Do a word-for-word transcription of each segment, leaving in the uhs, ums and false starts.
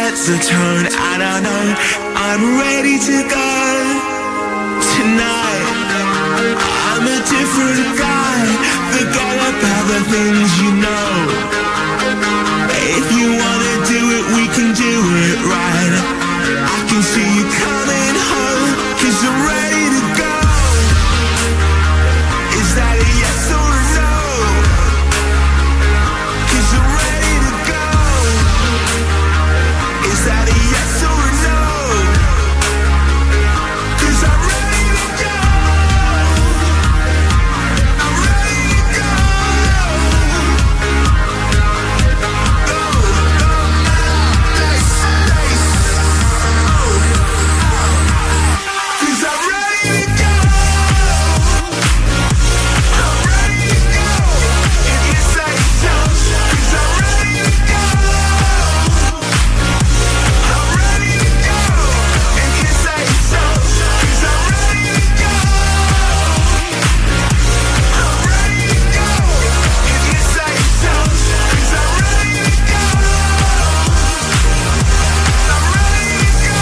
heads are turned, I don't know, I'm ready to go tonight. I'm a different guy, forget about the things you know. If you wanna do it, we can do it right. I can see you coming home, cause I'm ready to go. Is that a yes or a no? Cause I'm ready to go. Is that a yes or a no? Cause I'm ready to go. I'm ready to go. Go, go now, let's race. Cause I'm ready to go. I'm ready to go. If you say so, cause I'm ready to go. I'm ready to go. If you say so, cause I'm ready to go. I'm ready to go. If you say so, cause I'm ready to go. I'm ready to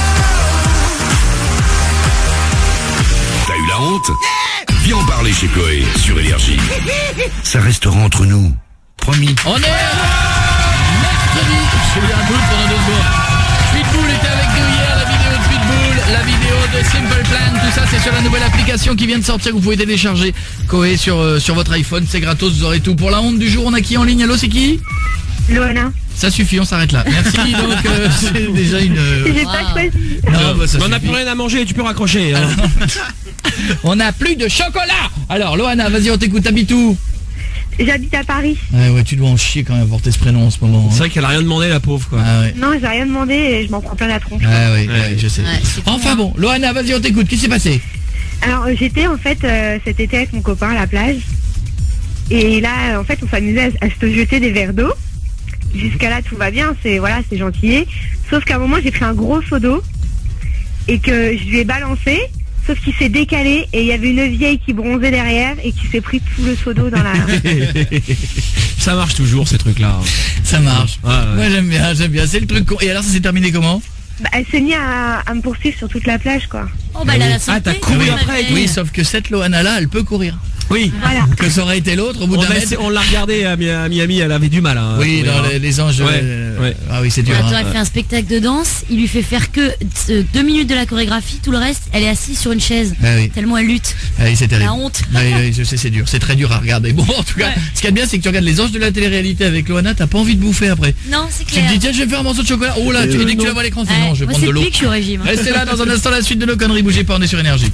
go. T'as eu la honte? Viens en parler chez Coé sur Énergie. Ça restera entre nous. Promis. On est mercredi. Je vais un doute pendant deux secondes. Pitbull était avec nous hier, la vidéo de Pitbull, la vidéo de Simple Plan, tout ça c'est sur la nouvelle application qui vient de sortir que vous pouvez télécharger. Coé sur, euh, sur votre iPhone, c'est gratos, vous aurez tout. Pour la honte du jour, on a qui en ligne? Allô, c'est qui? Loana. Ça suffit, on s'arrête là. Merci, donc euh, c'est déjà une... euh, J'ai pas choisi. Non, bah, ça on n'a suffit. plus rien à manger, tu peux raccrocher. Hein. On n'a plus de chocolat. Alors, Loana, vas-y, on t'écoute, t'habites où? J'habite à Paris. Ouais, ouais, tu dois en chier quand même porter ce prénom en ce moment. C'est vrai qu'elle a rien demandé, la pauvre, quoi. Ah ouais. Non, j'ai rien demandé et je m'en prends plein la tronche. Ah ouais, ouais, Ouais. je sais. Ouais, c'est Enfin con, bon, Loana, vas-y, on t'écoute. Qu'est-ce qui s'est passé? Alors, euh, j'étais en fait euh, cet été avec mon copain à la plage. Et là, euh, en fait, on s'amusait à, à se jeter des verres d'eau. Jusqu'à là, tout va bien, c'est voilà, c'est gentil. Sauf qu'à un moment, j'ai pris un gros seau d'eau et que je lui ai balancé. Sauf qu'il s'est décalé et il y avait une vieille qui bronzait derrière et qui s'est pris tout le seau d'eau dans la... Ça marche toujours, ces trucs-là. Ça marche. Ouais, ouais. Moi j'aime bien, j'aime bien. C'est le truc con. Et alors ça s'est terminé comment? Bah, elle s'est mise à, à me poursuivre sur toute la plage, quoi. Oh bah elle a la santé. Ah, t'as couru Oui, après, mais- Oui, sauf que cette Loana là, elle peut courir. Oui. Voilà. Que ça aurait été l'autre au bout On, d'un a mètre. essayé- on l'a regardé à Mi- à Miami, elle avait du mal. Hein, Oui, à courir, dans hein. les, les anges. Ouais, euh, ouais. Ah oui, c'est dur. Attends, hein. elle fait un spectacle de danse, il lui fait faire que euh, deux minutes de la chorégraphie, tout le reste, elle est assise sur une chaise. Ah oui. Tellement elle lutte. Ah oui, c'est terrible. La honte. Oui, oui, je sais, c'est dur. C'est très dur à regarder. Bon, en tout cas, Ouais. ce qu'il y a de bien, c'est que tu regardes les anges de la télé-réalité avec Loana, t'as pas envie de bouffer après. Non, c'est Tu te clair. dis, tiens, je vais faire un morceau de chocolat. Oh là, tu Euh, dès que tu non. la vois à l'écran, tu Ouais, dis non, je vais moi, prendre c'est de l'eau. depuis que je suis au régime. hein. Restez là dans un instant, la suite de nos conneries. Bougez pas, on est sur Énergie.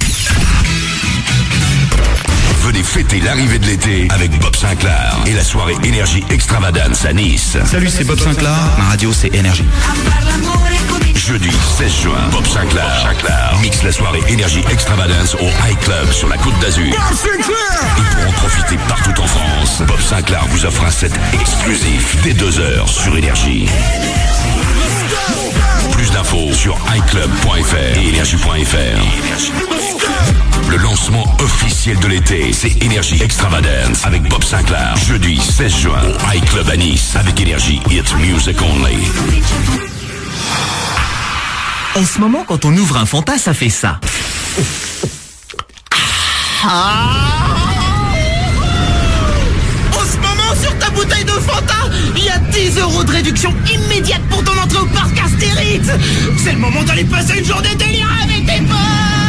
Venez fêter l'arrivée de l'été avec Bob Sinclair et la soirée Énergie Extravagance à Nice. Salut, c'est Bob Sinclair. Ma radio, c'est Énergie. Jeudi seize juin, Bob Sinclair, Sinclair mixe la soirée Énergie Extravagance au High Club sur la Côte d'Azur. Et pour en profiter partout en France, Bob Sinclair vous offre un set exclusif dès deux heures sur Énergie. Plus d'infos sur iClub point F R et énergie point F R. Le lancement officiel de l'été, c'est Énergie Extravagance avec Bob Sinclair. Jeudi seize juin au High Club à Nice avec Énergie It's Music Only. En ce moment, quand on ouvre un Fanta, ça fait ça. En ce moment, sur ta bouteille de Fanta, il y a dix euros de réduction immédiate pour ton entrée au parc Astérix. C'est le moment d'aller passer une journée délire avec tes potes.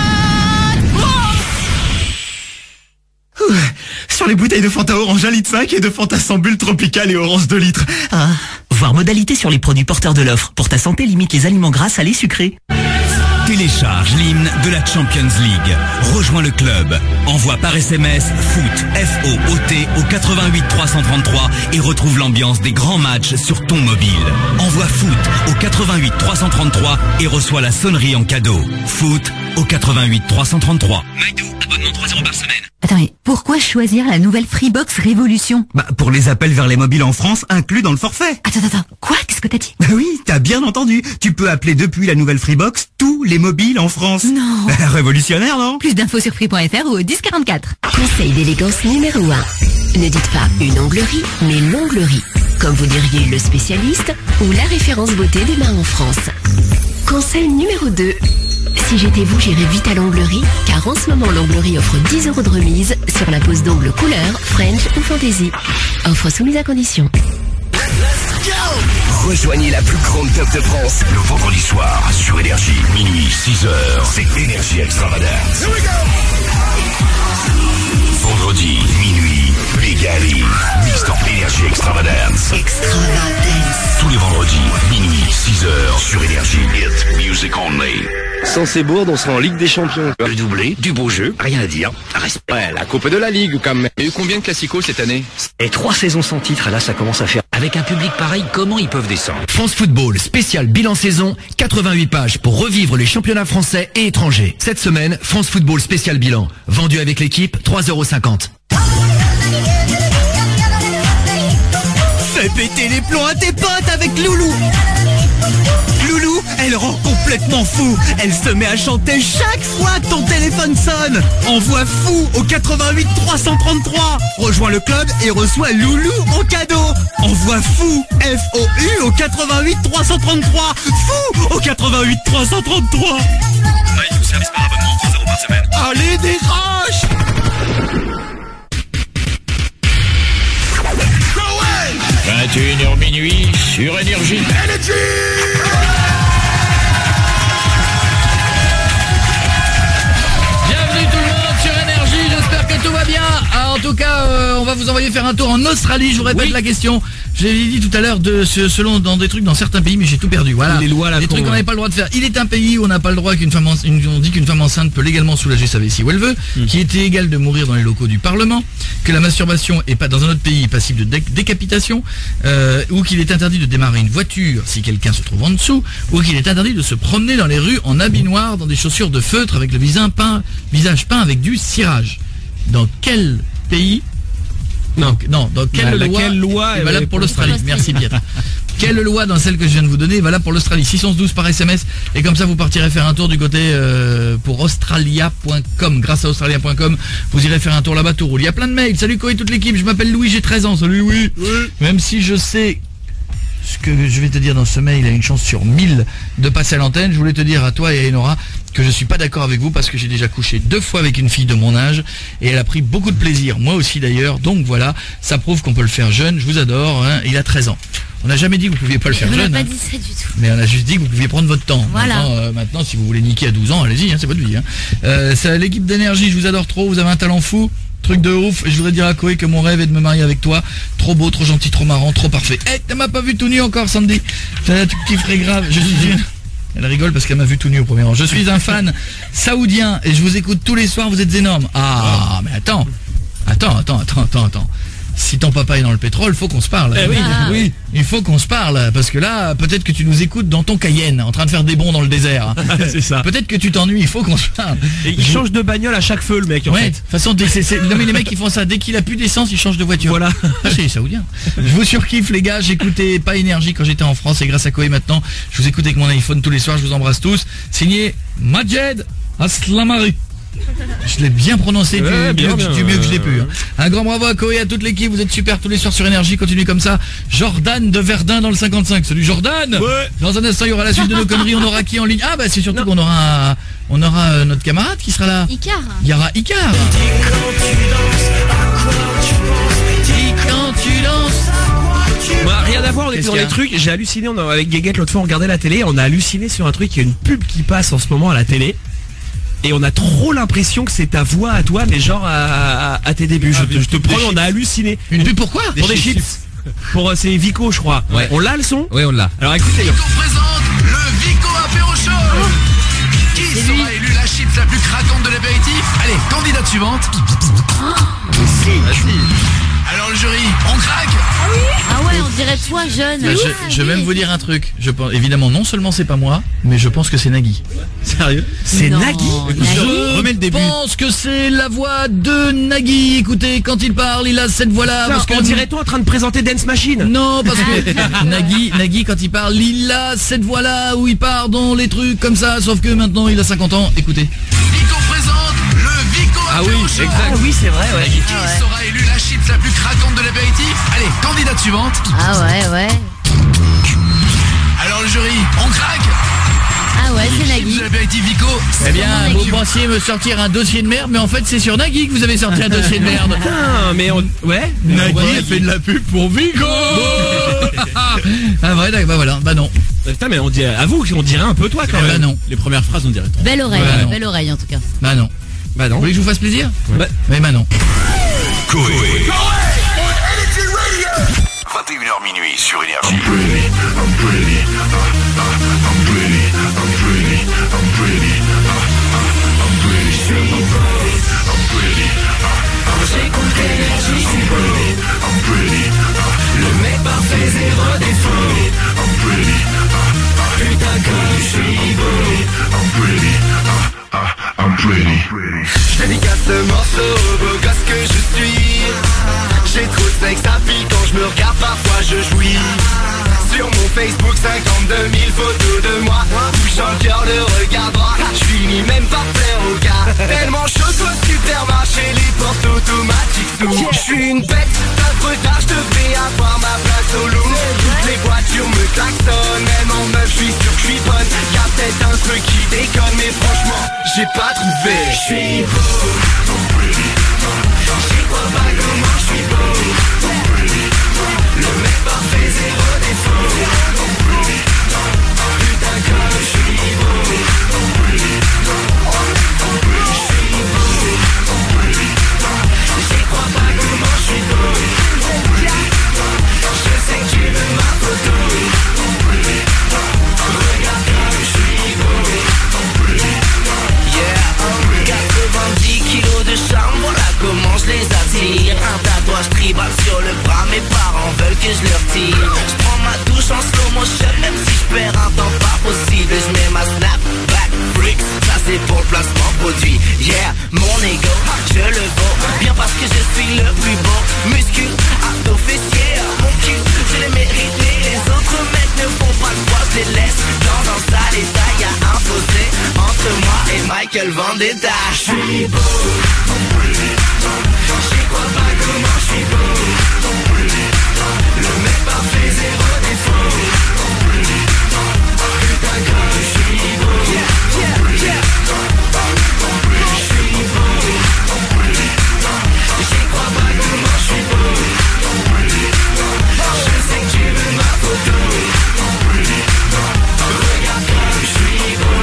Oh. Ouh. Sur les bouteilles de Fanta orange un litre cinq et de Fanta sans bulle tropicale et orange deux litres. Ah. Voir modalité sur les produits porteurs de l'offre. Pour ta santé, limite les aliments gras, salés, sucrés. Télécharge l'hymne de la Champions League. Rejoins le club. Envoie par S M S foot F O O T au quatre-vingt-huit trois cent trente-trois et retrouve l'ambiance des grands matchs sur ton mobile. Envoie foot au quatre-vingt-huit trois cent trente-trois et reçois la sonnerie en cadeau. Foot au quatre-vingt-huit trois cent trente-trois. Maïdou, abonnement trois euros par semaine. Attends, mais pourquoi choisir la nouvelle Freebox Révolution? Bah, pour les appels vers les mobiles en France, inclus dans le forfait. Attends, attends, quoi? Qu'est-ce que t'as dit? Bah oui, t'as bien entendu. Tu peux appeler depuis la nouvelle Freebox tous les mobiles en France. Non. Révolutionnaire, non? Plus d'infos sur free point F R ou au dix quarante-quatre. Conseil d'élégance numéro un. Ne dites pas une onglerie, mais l'onglerie. comme vous diriez le spécialiste ou la référence beauté des mains en France. Conseil numéro deux. Si j'étais vous, j'irais vite à l'onglerie, car en ce moment, l'onglerie offre dix euros de remise sur la pose d'ongles couleur, French ou Fantasy. Offre soumise à condition. Rejoignez la plus grande teuf de France le vendredi soir sur Énergie, minuit, six heures. C'est Énergie Extravagance. Vendredi, minuit, Bégali, mix dans Énergie Extravagance. Extravagance. Tous les vendredis, minuit, six heures sur Énergie. Hit music only. Sans ces bourdes, on sera en Ligue des Champions. Le doublé, du beau jeu, rien à dire. Respect. Ouais, la Coupe de la Ligue, quand même. Il y a eu combien de classicos cette année? Et trois saisons sans titre, là ça commence à faire. Avec un public pareil, comment ils peuvent descendre? France Football, spécial bilan saison, quatre-vingt-huit pages pour revivre les championnats français et étrangers. Cette semaine, France Football spécial bilan. Vendu avec l'équipe, trois euros cinquante. Fais péter les plombs à tes potes avec Loulou. Loulou, elle rend complètement fou. Elle se met à chanter chaque fois que ton téléphone sonne. Envoie fou au quatre-vingt-huit trois cent trente-trois. Rejoins le club et reçois Loulou en cadeau. Envoie fou, F O U au quatre-vingt-huit trois cent trente-trois. Fou au quatre-vingt-huit trois cent trente-trois. Maï, service par abonnement, trois euros par semaine. Allez, décroche. vingt et une heures minuit sur Énergie. Énergie. Bienvenue tout le monde sur Énergie, j'espère que tout va bien. Ah, en tout cas, euh, on va vous envoyer faire un tour en Australie, je vous répète oui. la question. J'ai dit tout à l'heure de ce, selon dans des trucs dans certains pays, mais j'ai tout perdu. Voilà. Les lois là. Des trucs qu'on n'avait pas le droit de faire. Il est un pays où on n'a pas le droit qu'une femme, en, une, on dit qu'une femme enceinte peut légalement soulager sa vessie où elle veut, mmh. qui était égal de mourir dans les locaux du Parlement, que la masturbation est pas dans un autre pays passible de dé décapitation, euh, ou qu'il est interdit de démarrer une voiture si quelqu'un se trouve en dessous, ou qu'il est interdit de se promener dans les rues en habit noir, dans des chaussures de feutre avec le visage peint, visage peint avec du cirage. Dans quel pays? Non, non, dans quelle la, loi, quelle loi est valable pour l'Australie? Merci Pierre. Quelle loi dans celle que je viens de vous donner est valable pour l'Australie? Six cent douze par S M S, et comme ça vous partirez faire un tour du côté euh, pour australia point com. Grâce à australia point com, vous irez faire un tour là-bas, tout roule. Il y a plein de mails. Salut Koé, toute l'équipe, je m'appelle Louis, j'ai treize ans. Salut Louis. Oui. Même si je sais ce que je vais te dire dans ce mail, il a une chance sur mille de passer à l'antenne. Je voulais te dire à toi et à Enora que je suis pas d'accord avec vous parce que j'ai déjà couché deux fois avec une fille de mon âge et elle a pris beaucoup de plaisir, moi aussi d'ailleurs. Donc voilà, ça prouve qu'on peut le faire jeune. Je vous adore, hein. Il a treize ans. On n'a jamais dit que vous pouviez pas le faire on jeune. On n'a hein. pas dit ça du tout. Mais on a juste dit que vous pouviez prendre votre temps. Voilà. Maintenant, euh, maintenant si vous voulez niquer à douze ans, allez-y, hein, c'est votre vie. Hein. Euh, c'est l'équipe d'Énergie, je vous adore trop, vous avez un talent fou. Truc de ouf, je voudrais dire à Koé que mon rêve est de me marier avec toi. Trop beau, trop gentil, trop marrant, trop parfait. Eh, hey, tu m'as pas vu tout nu encore, Sandy. Tu kifferais grave. Je suis une... Elle rigole parce qu'elle m'a vu tout nu au premier rang. Je suis un fan saoudien et je vous écoute tous les soirs, vous êtes énorme. Ah, mais attends. Attends, attends, attends, attends, attends. Si ton papa est dans le pétrole, faut qu'on se parle. Eh oui, ah. oui. Il faut qu'on se parle, parce que là, peut-être que tu nous écoutes dans ton Cayenne, en train de faire des bonds dans le désert. C'est ça. Peut-être que tu t'ennuies, il faut qu'on se parle. Et il Je... change de bagnole à chaque feu, le mec, en ouais, fait. De toute façon, c'est, c'est... non mais les mecs, ils font ça. Dès qu'il a plus d'essence, ils changent de voiture. Voilà. Ah, c'est saoudien. Je vous surkiffe, les gars. J'écoutais pas Énergie quand j'étais en France, et grâce à Koé maintenant, je vous écoute avec mon iPhone tous les soirs. Je vous embrasse tous. Signé Majed Aslamari. Je l'ai bien prononcé ouais, du, bien, mieux, bien, du mieux que je l'ai euh... pu. Hein. Un grand bravo à Koé, à toute l'équipe, vous êtes super tous les soirs sur Énergie, continuez comme ça. Jordan de Verdun dans le cinquante-cinq. Salut Jordan. Ouais. Dans un instant, il y aura la suite de nos conneries, on aura qui en ligne? Ah bah c'est surtout non. qu'on aura on aura euh, notre camarade qui sera là. Icar. Il y aura Icar. Dis quand tu danses, à quoi tu penses? Dis quand tu danses. Bah, rien à voir, on était dans les trucs, j'ai halluciné, on a, avec Guéguette l'autre fois on regardait la télé, on a halluciné sur un truc, il y a une pub qui passe en ce moment à la télé. Et on a trop l'impression que c'est ta voix à toi, mais genre à, à, à tes débuts. Ah, je, te, je te promets, on a halluciné. Une pub pourquoi? Pour des chips. chips. Pour euh, c'est Vico, je crois. Ouais. On l'a le son? Oui, on l'a. Alors écoutez. Vico présente le Vico Apéro Show. Oh. Qui c'est sera lui. élu la chips la plus craquante de l'apéritif? Allez, candidate suivante. Oh. Vas-y. Alors le jury, on craque? Ah oui. Ah ouais, on dirait toi jeune. Bah, je, je vais même vous dire un truc. Je pense, évidemment, non seulement c'est pas moi, mais je pense que c'est Nagui. Sérieux? C'est non, Nagui. Je remets le début. Je pense que c'est la voix de Nagui. Écoutez, quand il parle, il a cette voix-là. Parce qu'on dirait toi en train de présenter Dance Machine. Non, parce que Nagui, Nagui, quand il parle, il a cette voix-là où il part dans les trucs comme ça. Sauf que maintenant, il a cinquante ans. Écoutez. Vico présente le Vico Ah Apéro oui, Show. exact. Ah oui, c'est vrai, ouais. Qui ah ouais. sera élu la chips la plus craquante de l'apéritif. Allez, candidate suivante. Ah ouais, ouais. Alors le jury, on craque. Ah ouais, c'est Nagui. De l'apéritif Vico. Eh bien, vous pensiez me sortir un dossier de merde, mais en fait c'est sur Nagui que vous avez sorti un dossier de merde. Putain, mais on... Ouais, Nagui a fait de la pub pour Vico. Ah ouais, bah voilà, bah non. Putain, mais on dirait, avoue qu'on dirait un peu toi quand Eh même. bah non. Les premières phrases, on dirait trop. Belle oreille, Ouais, non. belle oreille en tout cas. Bah non. Bah non. Vous voulez que je vous fasse plaisir? Ouais. Mais bah non. Coé. vingt et une heures minuit sur Énergie. J'écoute Énergie, le mec parfait, zéro défaut. Putain comme je suis beau. Je dédicace ce morceau au beau gosse que je suis. J'ai trop de sexe à pique quand je me regarde, parfois je jouis. Sur mon Facebook, cinquante-deux mille photos de moi. Touchant le cœur, le regard droit. Je finis même par plaire au gars. Tellement chaud, soit supermarché, les portes automatiques s'ouvrent. Je suis une bête, d'œuvre d'art, je devrais avoir ma place au loup. Toutes les voitures me klaxonnent, même en meuf, je suis sûr que je suis bonne. Y'a peut-être un truc qui déconne, mais franchement, j'ai pas trouvé. Je suis beau. J'y crois pas comment je suis beau. Le mec parfait, zéro défaut. Putain comme je suis beau. Je suis beau. J'y crois pas comment je suis beau. Je sais que tu veux ma photo. Regarde comme je suis beau. Yeah, quatre-vingt-dix kilos de charme, voilà comment je les attire. Un tatouage tribal sur le bras, mes parents veulent que je les retire. Je prends ma douche en slow motion, même si je perds un temps pas possible. Je mets ma snapback freaks, ça c'est pour le placement produit. Yeah, mon ego, je le vaux, bien parce que je suis le plus beau. Muscu, abdos, fessiers, mon cul, je les mérite. Mais les autres mecs ne font pas le poids, je les laisse dans un sale état. Y'a imposé entre moi et Michael Vendetta. Je suis beau. J'y crois pas comment je suis beau. Le mec parfait, zéro défaut. Putain comme je suis beau. Je suis beau. J'y crois pas comment je suis beau. Je sais que tu veux ma photo. Regarde comme je suis beau.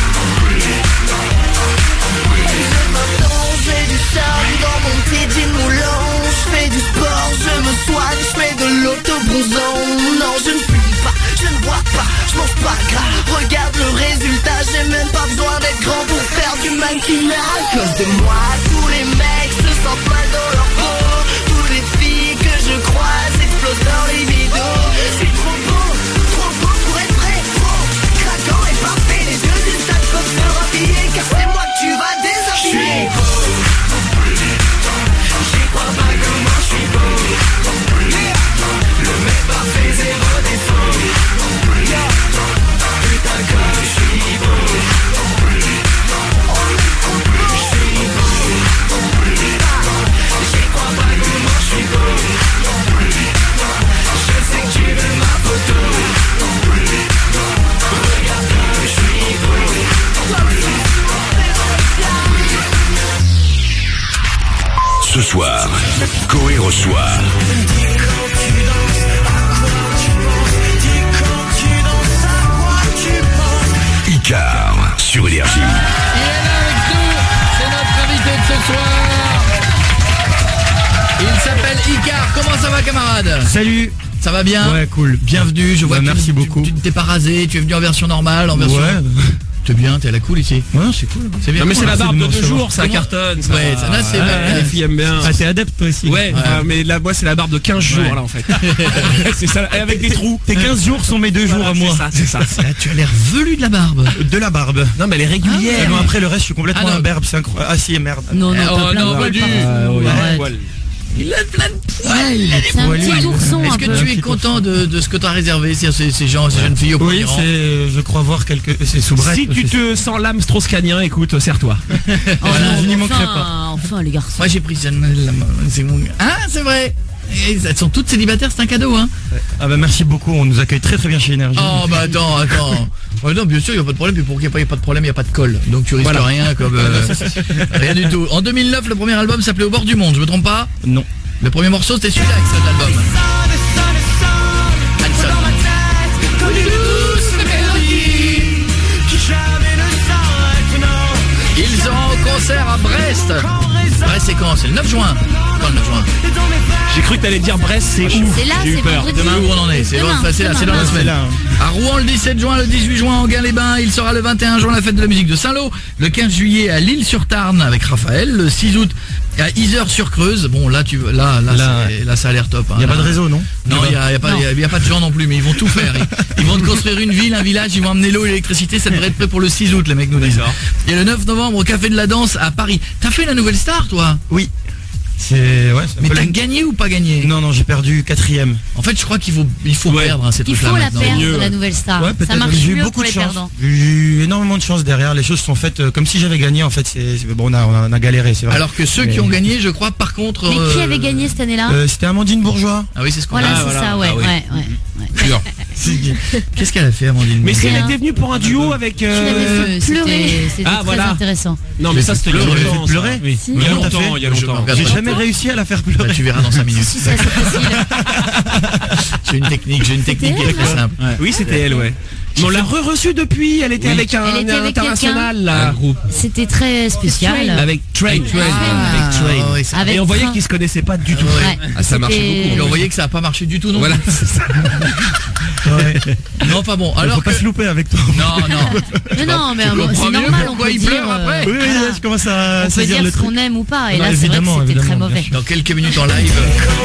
J'ai du sable dans mon petit jean moulant. Je fais du sport, je me soigne, je fais de l'autobronzant. Non, je ne fume pas, je ne bois pas, je mange pas gras. Regarde le résultat, j'ai même pas besoin d'être grand pour faire du mannequinat. À cause de moi, tous les mecs se sentent mal dans leur peau. Toutes les filles que je croise explosent dans les vidéos. Je suis trop beau, trop beau pour être vrai, trop craquant et parfait. Les yeux d'une salle peuvent se rhabiller, car c'est moi que tu vas déshabiller. J'y crois pas comment je suis beau. Le mec parfait, zéro défaut. Putain comme je suis beau. Je suis beau. J'y crois pas comment je suis beau. Je sais que tu veux ma photo. Regarde comme je suis beau. Ce soir, Coé reçoit Icar sur Énergie. Il est là avec nous, c'est notre invité de ce soir. Il s'appelle Icar, comment ça va camarade? Salut. Ça va bien? Ouais, cool. Bienvenue, je vois Ouais, que merci tu, beaucoup. Tu, tu t'es pas rasé, tu es venu en version normale, en version... Ouais. T'es bien, t'es à la cool ici. Ouais, c'est cool. C'est bien. Non mais c'est cool. la barbe de Absolument, deux ça jours, va. ça Comment cartonne. Ça. Ouais, ça, là, c'est- Ouais, ouais. les filles aiment bien. Ah, t'es adepte toi aussi. Ouais, Ouais. euh, mais là, moi c'est la barbe de quinze jours Ouais. là en fait. C'est ça, et avec des trous. Tes quinze jours sont mes deux jours Voilà, à moi. C'est ça, c'est ça. Ah, tu as l'air velu de la barbe. De la barbe. Non mais elle est régulière. Ah non, après le reste, je suis complètement Ah non. un berbe, c'est incroyable. Ah si, merde. Non, non, Oh, t'as plein non, de pas poils du- partout. Ah, ouais, Arrête. poil. Il a plein de poils. C'est un petit ourson. Est-ce un que peu. tu es content de, de ce que tu as réservé, ces, ces, ces gens, ces jeunes filles au premier Oui, rang? c'est, je crois voir quelques, c'est sous Brest. Si tu te sens l'âme strauss-canien, écoute, serre-toi. Oh, Voilà, non, je n'y enfin, manquerai pas. Enfin, les garçons. Moi j'ai pris Jeanne, c'est mon... Ah, c'est vrai. Et elles sont toutes célibataires, c'est un cadeau, hein. Ah bah merci beaucoup, on nous accueille très très bien chez Énergie. Oh bah attends, attends. Ouais, non, bien sûr, il n'y a pas de problème, puis pour qu'il n'y ait pas de problème, il n'y a pas de colle. Donc tu risques Voilà. rien comme... euh, rien du tout. En deux mille neuf, le premier album s'appelait Au bord du monde, je me trompe pas? Non. Le premier morceau, c'était celui-là, extrait de l'album. Ils seront au concert à Brest. Brest, c'est quand? C'est le neuf juin. Quand le neuf juin? J'ai cru que t'allais dire Brest, c'est où? C'est là, J'ai eu c'est peur. vendredi. Demain, où on en est? C'est Demain, dans, c'est là, demain, c'est dans la demain. semaine. là. À Rouen le dix-sept juin, le dix-huit juin en Guin-les-Bains, il sera le vingt et un juin la fête de la musique de Saint-Lô, le quinze juillet à Lille-sur-Tarn avec Raphaël, le six août à Isère-sur-Creuse. Bon là tu là là Là, c'est- là ça a l'air top. hein. Il n'y a pas Là- de réseau, non? Non, il y a, il y a pas Non. il y a- il y a pas de gens non plus, mais ils vont tout faire. Ils, ils vont te construire une ville, un village, ils vont amener l'eau et l'électricité, ça devrait être prêt pour le six août, les mecs nous disent. Et le neuf novembre au Café de la Danse à Paris. T'as fait la Nouvelle Star toi? Oui. C'est, ouais, c'est un Mais peu t'as la- gagné ou pas gagné? Non, non, j'ai perdu quatrième. En fait, je crois qu'il faut il faut perdre hein, ces Il trucs-là faut la maintenant. perdre, mieux, la ouais. nouvelle star. Ouais, Ça peut-être. marche J'ai eu mieux beaucoup pour de les chance. perdants. J'ai eu énormément de chance derrière. Les choses sont faites euh, comme si j'avais gagné. En fait, c'est, c'est- bon, on a, on a galéré, c'est vrai. Alors que ceux Mais- qui ont gagné, je crois, par contre. Mais qui euh, avait gagné cette année-là? Euh, c'était Amandine Bourgeois. Ah oui, c'est ce qu'on Voilà, a. c'est voilà. ça, ouais, Ah oui. ouais, ouais, ouais. Sûr. Qu'est-ce qu'elle a fait, Amandine? Mais si elle Rien. était venue pour un duo avec... Tu l'avais euh, fait pleurer. C'était Ah, très voilà. intéressant. Non mais ça c'était il y a Pleurer. longtemps, ça. Pleurer Oui. Si. Il y a Comment t'as longtemps, fait il y a longtemps. regarde J'ai pas. jamais réussi à la faire Bah, pleurer. tu verras dans cinq minutes. Si, ça, c'est facile. J'ai une technique, j'ai une technique qui est elle, très simple. Oui c'était elle, ouais. Mais on l'a re-reçue depuis, elle était Oui. avec un, Elle était un avec international quelqu'un. là. C'était très spécial. Avec Train. Avec Train. Avec Train. Ah, oui, ça- Avec Et on voyait Train. qu'ils se connaissaient pas du tout. Ouais. Ouais. Ah, ça marchait C'était- beaucoup. Et on voyait que ça a pas marché du tout non Voilà. plus. Ouais. Non, enfin bon. Alors, Alors faut que... pas se louper avec toi. Non, non. Mais non, mais Tu bon, comprends c'est mieux normal, on pourquoi peut il dire. pleure après. euh, Oui, oui, voilà. je commence à On peut saisir dire le ce truc. qu'on aime ou pas. Et Non, là, c'est vrai évidemment, que c'était très évidemment, mauvais. bien sûr. Dans quelques minutes en live.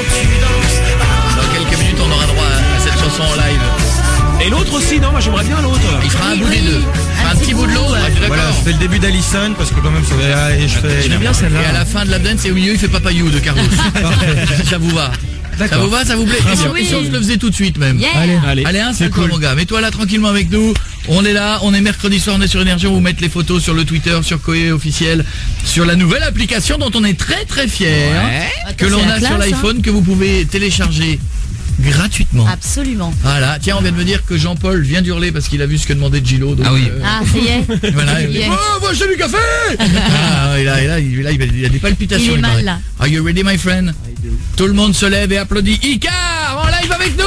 Dans quelques minutes, on aura droit à cette chanson en live. Et l'autre aussi, non, moi j'aimerais bien l'autre. Il fera un Oui, bout des oui. deux. Il fera un petit bout de l'autre. Ah, tu es d'accord? Voilà, je fais le début d'Alison parce que quand même, c'est- ah, et je fais. J'aime bien celle-là. Et à la fin de la dance, et au milieu, il fait Papayou de Carlos. Ça vous va? Ça D'accord. vous va, ça vous plaît? Et si, bien. et si on se le faisait tout de suite même? Yeah. Allez, allez. Allez, installe-toi cool. mon gars, mets-toi là tranquillement avec nous. On est là, on est mercredi soir, on est sur Énergie, on va vous mettre les photos sur le Twitter, sur Koé officiel, sur la nouvelle application dont on est très très fier, que Attends, l'on c'est la a sur classe, l'iPhone, que vous pouvez télécharger gratuitement. Absolument. Voilà, tiens, on vient de me dire que Jean-Paul vient d'hurler parce qu'il a vu ce que demandait Gilo. Donc, Ah oui. euh, Ah, ça y est. voilà, il Il dit, est- oh, moi j'ai du café. Ah, et là, et là, il, là, il a des palpitations. Il est mal, paraît. là. Are you ready, my friend? Tout le monde se lève et applaudit Icar en live avec nous.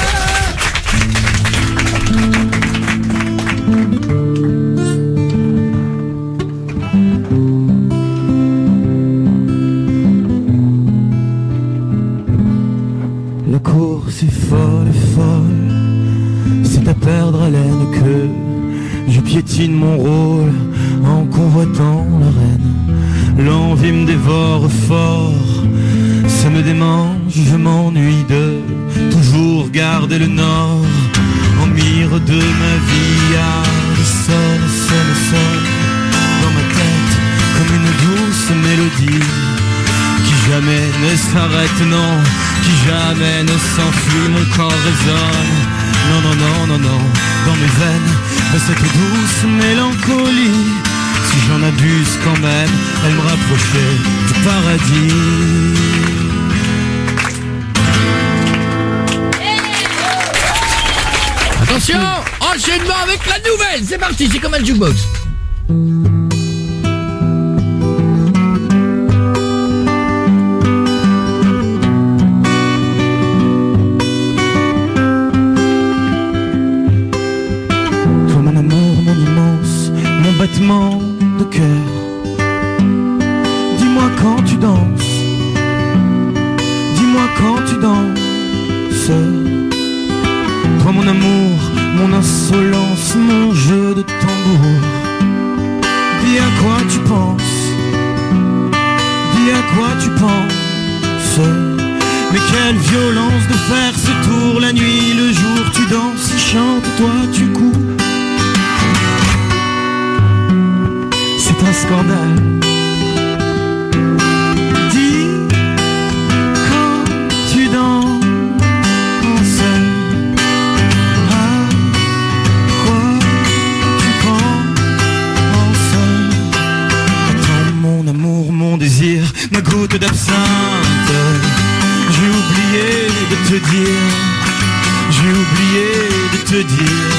La course est folle, folle, c'est à perdre haleine que je piétine mon rôle en convoitant l'arène. L'envie me dévore fort, ça me démange, je m'ennuie de toujours garder le nord en mire de ma vie. Ah, je sonne, sonne, sonne dans ma tête comme une douce mélodie qui jamais ne s'arrête, non, qui jamais ne s'enfuit, mon corps résonne. Non, non, non, non, non, dans mes veines, cette douce mélancolie, si j'en abuse quand même, elle me rapprochait du paradis. Attention, enchaînement avec la nouvelle. C'est parti, c'est comme un jukebox. Toi mon amour, mon immense, mon battement de cœur. Dis-moi quand tu danses, dis-moi quand tu danses. Toi mon amour, mon insolence, mon jeu de tambour. Dis à quoi tu penses, dis à quoi tu penses. Mais quelle violence de faire ce tour la nuit, le jour tu danses, chantes, toi tu cours. C'est un scandale. Dis ta goutte d'absinthe. J'ai oublié de te dire, j'ai oublié de te dire.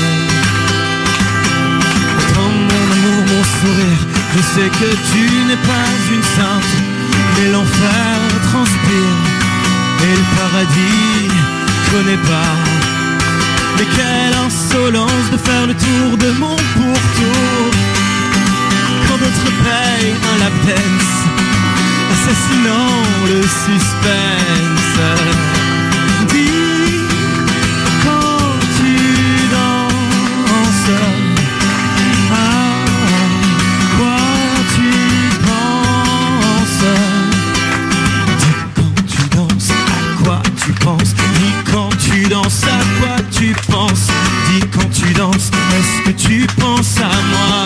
Dans mon amour, mon sourire, je sais que tu n'es pas une sainte, mais l'enfer transpire et le paradis connaît pas. Mais quelle insolence de faire le tour de mon pourtour quand d'autres payent un lap dance, assassinant le suspense. Dis quand tu danses, à quoi tu penses. Dis quand tu danses, à quoi tu penses. Dis quand tu danses, à quoi tu penses. Dis quand tu danses, est-ce que tu penses à moi?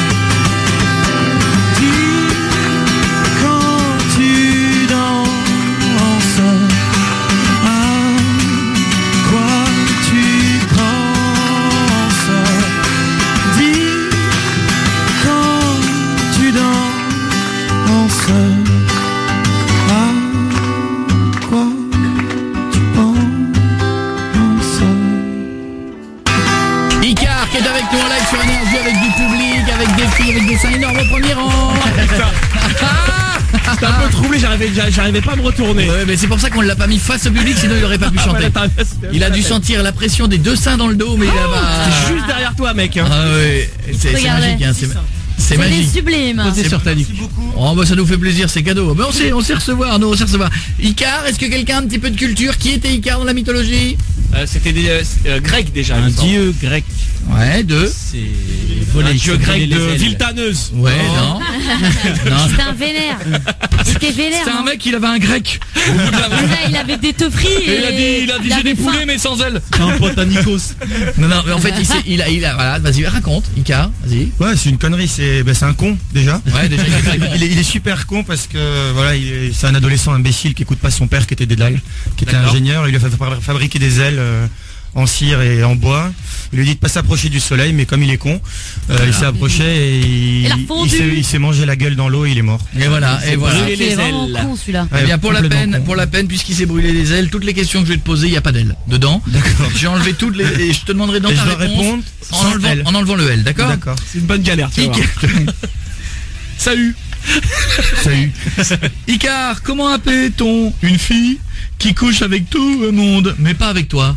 Dis quand tu danses, à quoi tu penses. Dis quand tu danses, à quoi tu penses. Icar qui est avec nous en live sur Énergie, avec du public, avec des filles, avec des seins énormes au premier rang. J'étais un peu troublé, j'arrivais, j'arrivais pas à me retourner. Ouais, mais c'est pour ça qu'on l'a pas mis face au public, sinon il aurait pas pu chanter. Il a dû sentir la pression des deux seins dans le dos, mais il a pas... C'était juste derrière toi, mec. Hein. Ah ouais, c'est c'est magique, hein, c'est c'est magique. C'est sublime. C'est sur ta liste. Oh bah ça nous fait plaisir, c'est cadeau. Mais on sait, on sait recevoir, nous on sait recevoir. Icar, est-ce que quelqu'un a un petit peu de culture? Qui était Icar dans la mythologie? euh, C'était des euh, euh, grecs déjà. Un dieu grec. Ouais, de. C'est un dieu grec de Viltaneuse. Ouais, non. Non. C'était un vénère. C'était vénère. C'était un hein. mec, il avait un grec. Au bout de la rue. Là, il avait des teufries. Et il a dit, il a dit j'ai avait des faim. poulets mais sans ailes. Un pote à Nikos. Non, non, mais en fait, il, s'est- il a, il a, voilà, vas-y, raconte, Icar, vas-y. Ouais, c'est une connerie, c'est bah, c'est un con déjà. Ouais, déjà, il est grec. il, est, il est super con parce que voilà, il est- c'est un adolescent imbécile qui écoute pas son père qui était dédale, qui était D'accord. ingénieur. Il lui a fait fa- fabriquer des ailes euh, en cire et en bois. Il lui dit de pas s'approcher du soleil, mais comme il est con, euh, il s'est approché et il, Il a il fondu. s'est il s'est mangé la gueule dans l'eau et il est mort. Et voilà, et voilà. Il est vraiment con celui-là. Eh bien, pour la complètement peine, con. pour la peine, puisqu'il s'est brûlé les ailes, toutes les questions que je vais te poser, il n'y a pas d'ailes dedans. D'accord. J'ai enlevé toutes les, et je te demanderai dans Et ta je dois réponse répondre en sans enlevant, L. en enlevant le L, d'accord? D'accord. C'est une bonne galère, tu vois. Icar. Salut. Salut. Icar, comment appelle-t-on une fille qui couche avec tout le monde, mais pas avec toi?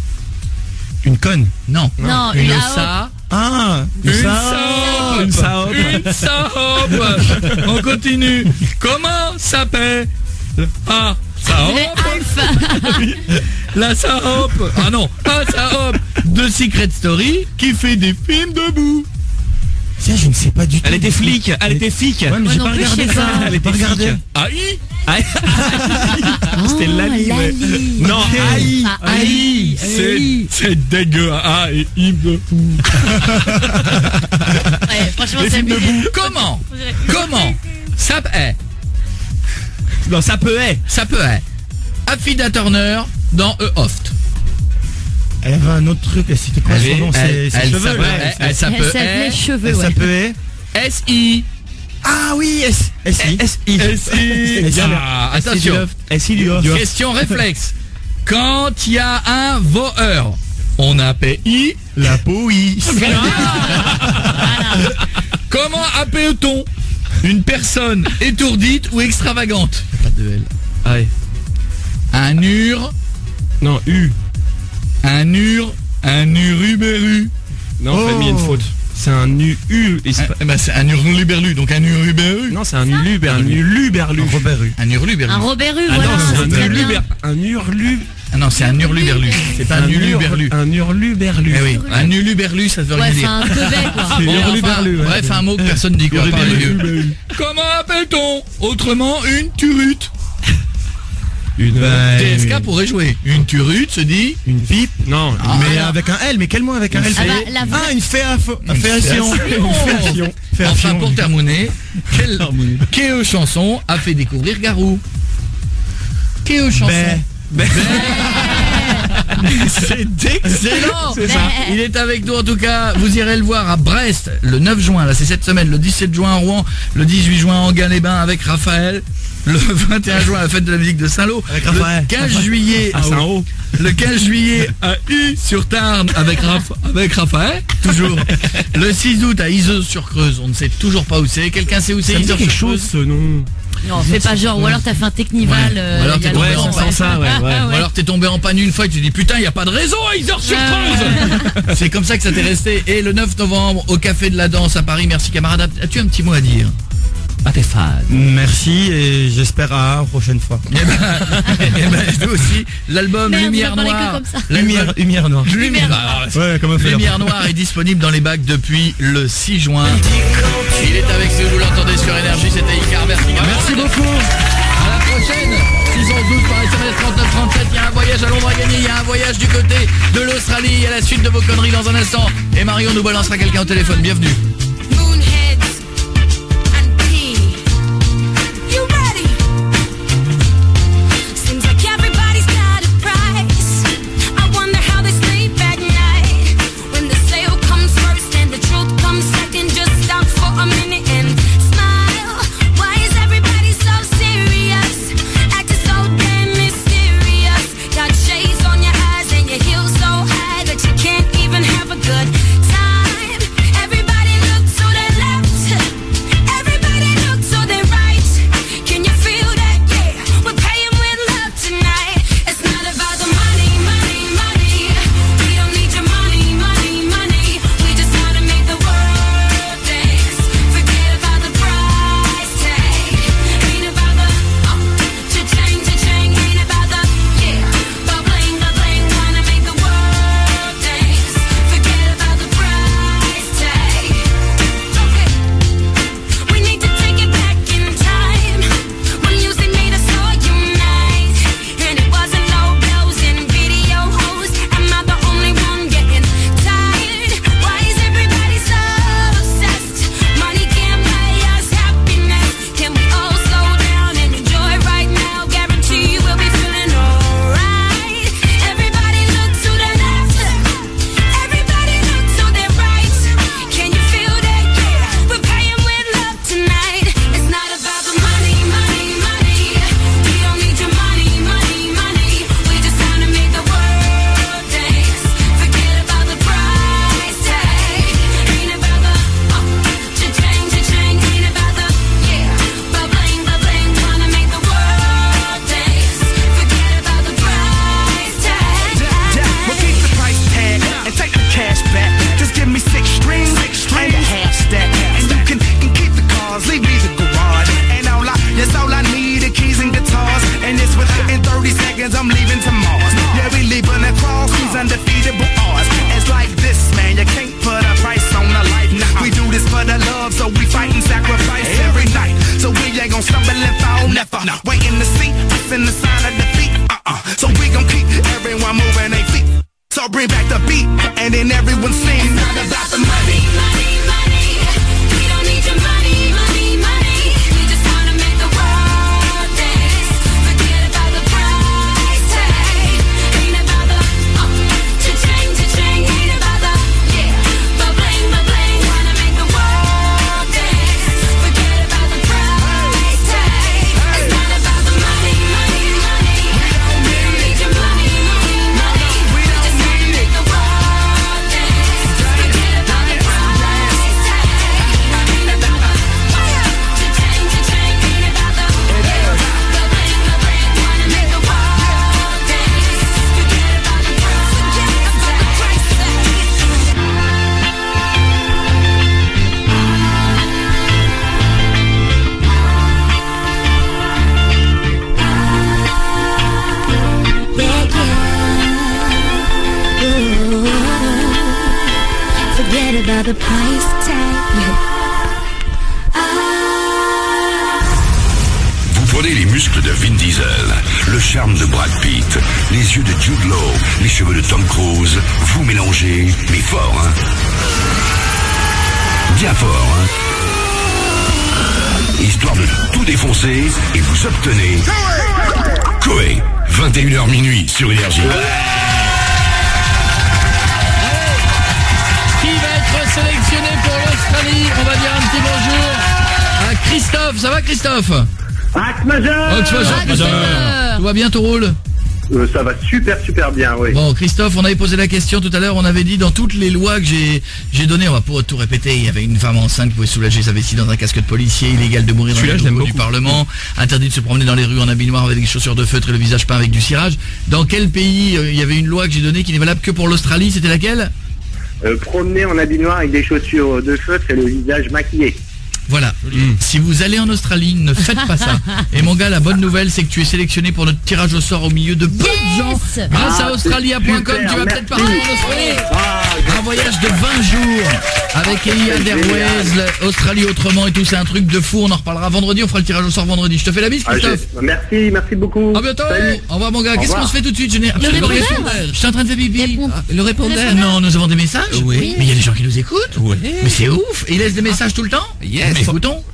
Une conne. Non. Non, une une ça. Ah, Une saope. saope. Une saope. Une saope. On continue. Comment s'appelle? Ah, saope. Alpha. La saope. Ah non, la saope de Secret Story qui fait des films debout. Tiens, je ne sais pas du tout. Elle était flic, elle était flic. Ouais, mais Moi j'ai non pas plus, regardé je sais ça. pas. Elle était pas regardé. Aïe. C'était Oh, Lali. ouais. Lali. Non, aïe. Ah, aïe. C'est c'est dégueu. Ah, et il me fout. Ouais, franchement, Les c'est films abusé. debout. Comment? Comment? Ça est. Non, ça peut être. Ça peut être. Affida Turner dans E Oft. Elle avait un autre truc, et c'était quoi son nom? C'est ses elle cheveux. s'appelle- là. elle- elle Elle s'appelle s'appelait cheveux, Elle ouais. s'appelait S I. Ah oui, S S I. S I. S I. Ah, attention. S I du off. Question réflexe. Quand il y a un voeur, on appelle I La police. Comment appelle-t-on une personne étourdite ou extravagante? Pas de L. Ah ouais. Un ur, Non, U. un ur, un uruberu. Non, Oh. Fred, il y a une faute. C'est un U. U. et c'est Ah, pas- eh ben, c'est un hurluberlu, donc un uruberu. Non, c'est un uluber, un uluberlu. Robert Rue. Un hurluberlu. Un Robert Rue, Ah voilà. non, c'est c'est un très bien. uluber, un hurlu, Ah non, c'est un hurluberlu. C'est pas un uluberlu. un hurluberlu. Eh oui, un uluberlu, ça veut rien Ouais, c'est dire. un teubet, quoi. C'est Bon, hurluberlu, enfin, ouais. bref, un mot que personne dit, quoi. à part les vieux. Hurluberlu. Comment appelle-t-on autrement une turute? Une. Bah, T S K pourrait jouer. Une turute se dit. Une pipe. Non. Ah, Mais alors- avec un L, mais quel mot avec un L? Ah bah, la vraie- Ah, une féation. Une Féation. féation. Enfin, pour terminer, quelle, quelle chanson a fait découvrir Garou? Quelle chanson? Ben. C'est excellent. C'est ça. Il est avec nous en tout cas. Vous irez le voir à Brest le neuf juin. Là, c'est cette semaine. Le dix-sept juin à Rouen. Le dix-huit juin à Enghien-les-Bains avec Raphaël. Le vingt et un juin, la fête de la musique de Saint-Lô. Le quinze juillet à Saint-Haut. Le quinze juillet à U sur Tarn avec, Raph, avec Raphaël, toujours. Le six août à Iseux-sur-Creuse, on ne sait toujours pas où c'est. Quelqu'un sait où c'est Iseux-sur-Creuse? quelque chose ce nom. Non, fais pas genre, ou alors t'as fait un technival. Ouais. Euh, ou alors t'es tombé, en... ouais, ça, ouais, ouais. Ou alors t'es tombé en panne une fois et tu te dis putain, il y a pas de réseau à Iseux-sur-Creuse. C'est comme ça que ça t'est resté. Et le neuf novembre au Café de la Danse à Paris. Merci camarade. As-tu un petit mot à dire? Ah, t'es fan. Merci et j'espère à la prochaine fois. Et ben, et ben nous aussi, l'album Merde, Lumière Noire. Lumière, Lumière Noire. Lumière Noire. Ouais, comme un fait. Lumière Noire est disponible dans les bacs depuis le six juin. Il est avec nous, vous l'entendez sur Énergie, c'était Icar. Merci. Merci beaucoup. À la prochaine. six onze douze par S M S trente-neuf trente-sept. Il y a un voyage à Londres à gagner. Il y a un voyage du côté de l'Australie. À la suite de vos conneries dans un instant. Et Marion nous balancera quelqu'un au téléphone. Bienvenue. Vous prenez les muscles de Vin Diesel, le charme de Brad Pitt, les yeux de Jude Law, les cheveux de Tom Cruise, vous mélangez, mais fort, hein. Bien fort, hein. Histoire de tout défoncer, et vous obtenez Coé, vingt et une heures minuit sur Énergie. Qui va être sélectionné pour l'Australie? On va dire un petit bonjour à Christophe. Ça va Christophe? Axe majeur. Axe majeur. Axe majeur. Tout va bien, ton rôle? Euh, ça va super super bien, oui. Bon, Christophe, on avait posé la question tout à l'heure, on avait dit dans toutes les lois que j'ai j'ai données, on va pas tout répéter, il y avait une femme enceinte qui pouvait soulager sa vessie dans un casque de policier, illégal de mourir dans les locaux du Parlement, interdit de se promener dans les rues en habit noir avec des chaussures de feutre et le visage peint avec du cirage. Dans quel pays euh, il y avait une loi que j'ai donnée qui n'est valable que pour l'Australie, c'était laquelle? euh, Promener en habit noir avec des chaussures de feutre et le visage maquillé. Voilà, mmh. Si vous allez en Australie, ne faites pas ça. Et mon gars, la bonne nouvelle, c'est que tu es sélectionné pour notre tirage au sort au milieu de peu de gens. Grâce ah, à australia point com, tu vas peut-être partir en Australie. Ah, un voyage de vingt jours avec Etihad Airways, Australie autrement et tout, c'est un truc de fou. On en reparlera vendredi, on fera le tirage au sort vendredi. Je te fais la bise, Christophe. Ah, merci, merci beaucoup. À bientôt. Salut. Au revoir mon gars. Qu'est-ce qu'on se fait tout de suite? Je n'ai absolument rien. Je suis en train de faire pipi. Ah, le répondeur. Non, nous avons des messages. Oui. Mais il y a des gens qui nous écoutent. Oui. Mais c'est ouf. Et ils laissent des messages tout le temps. Yes. Mais écoutons.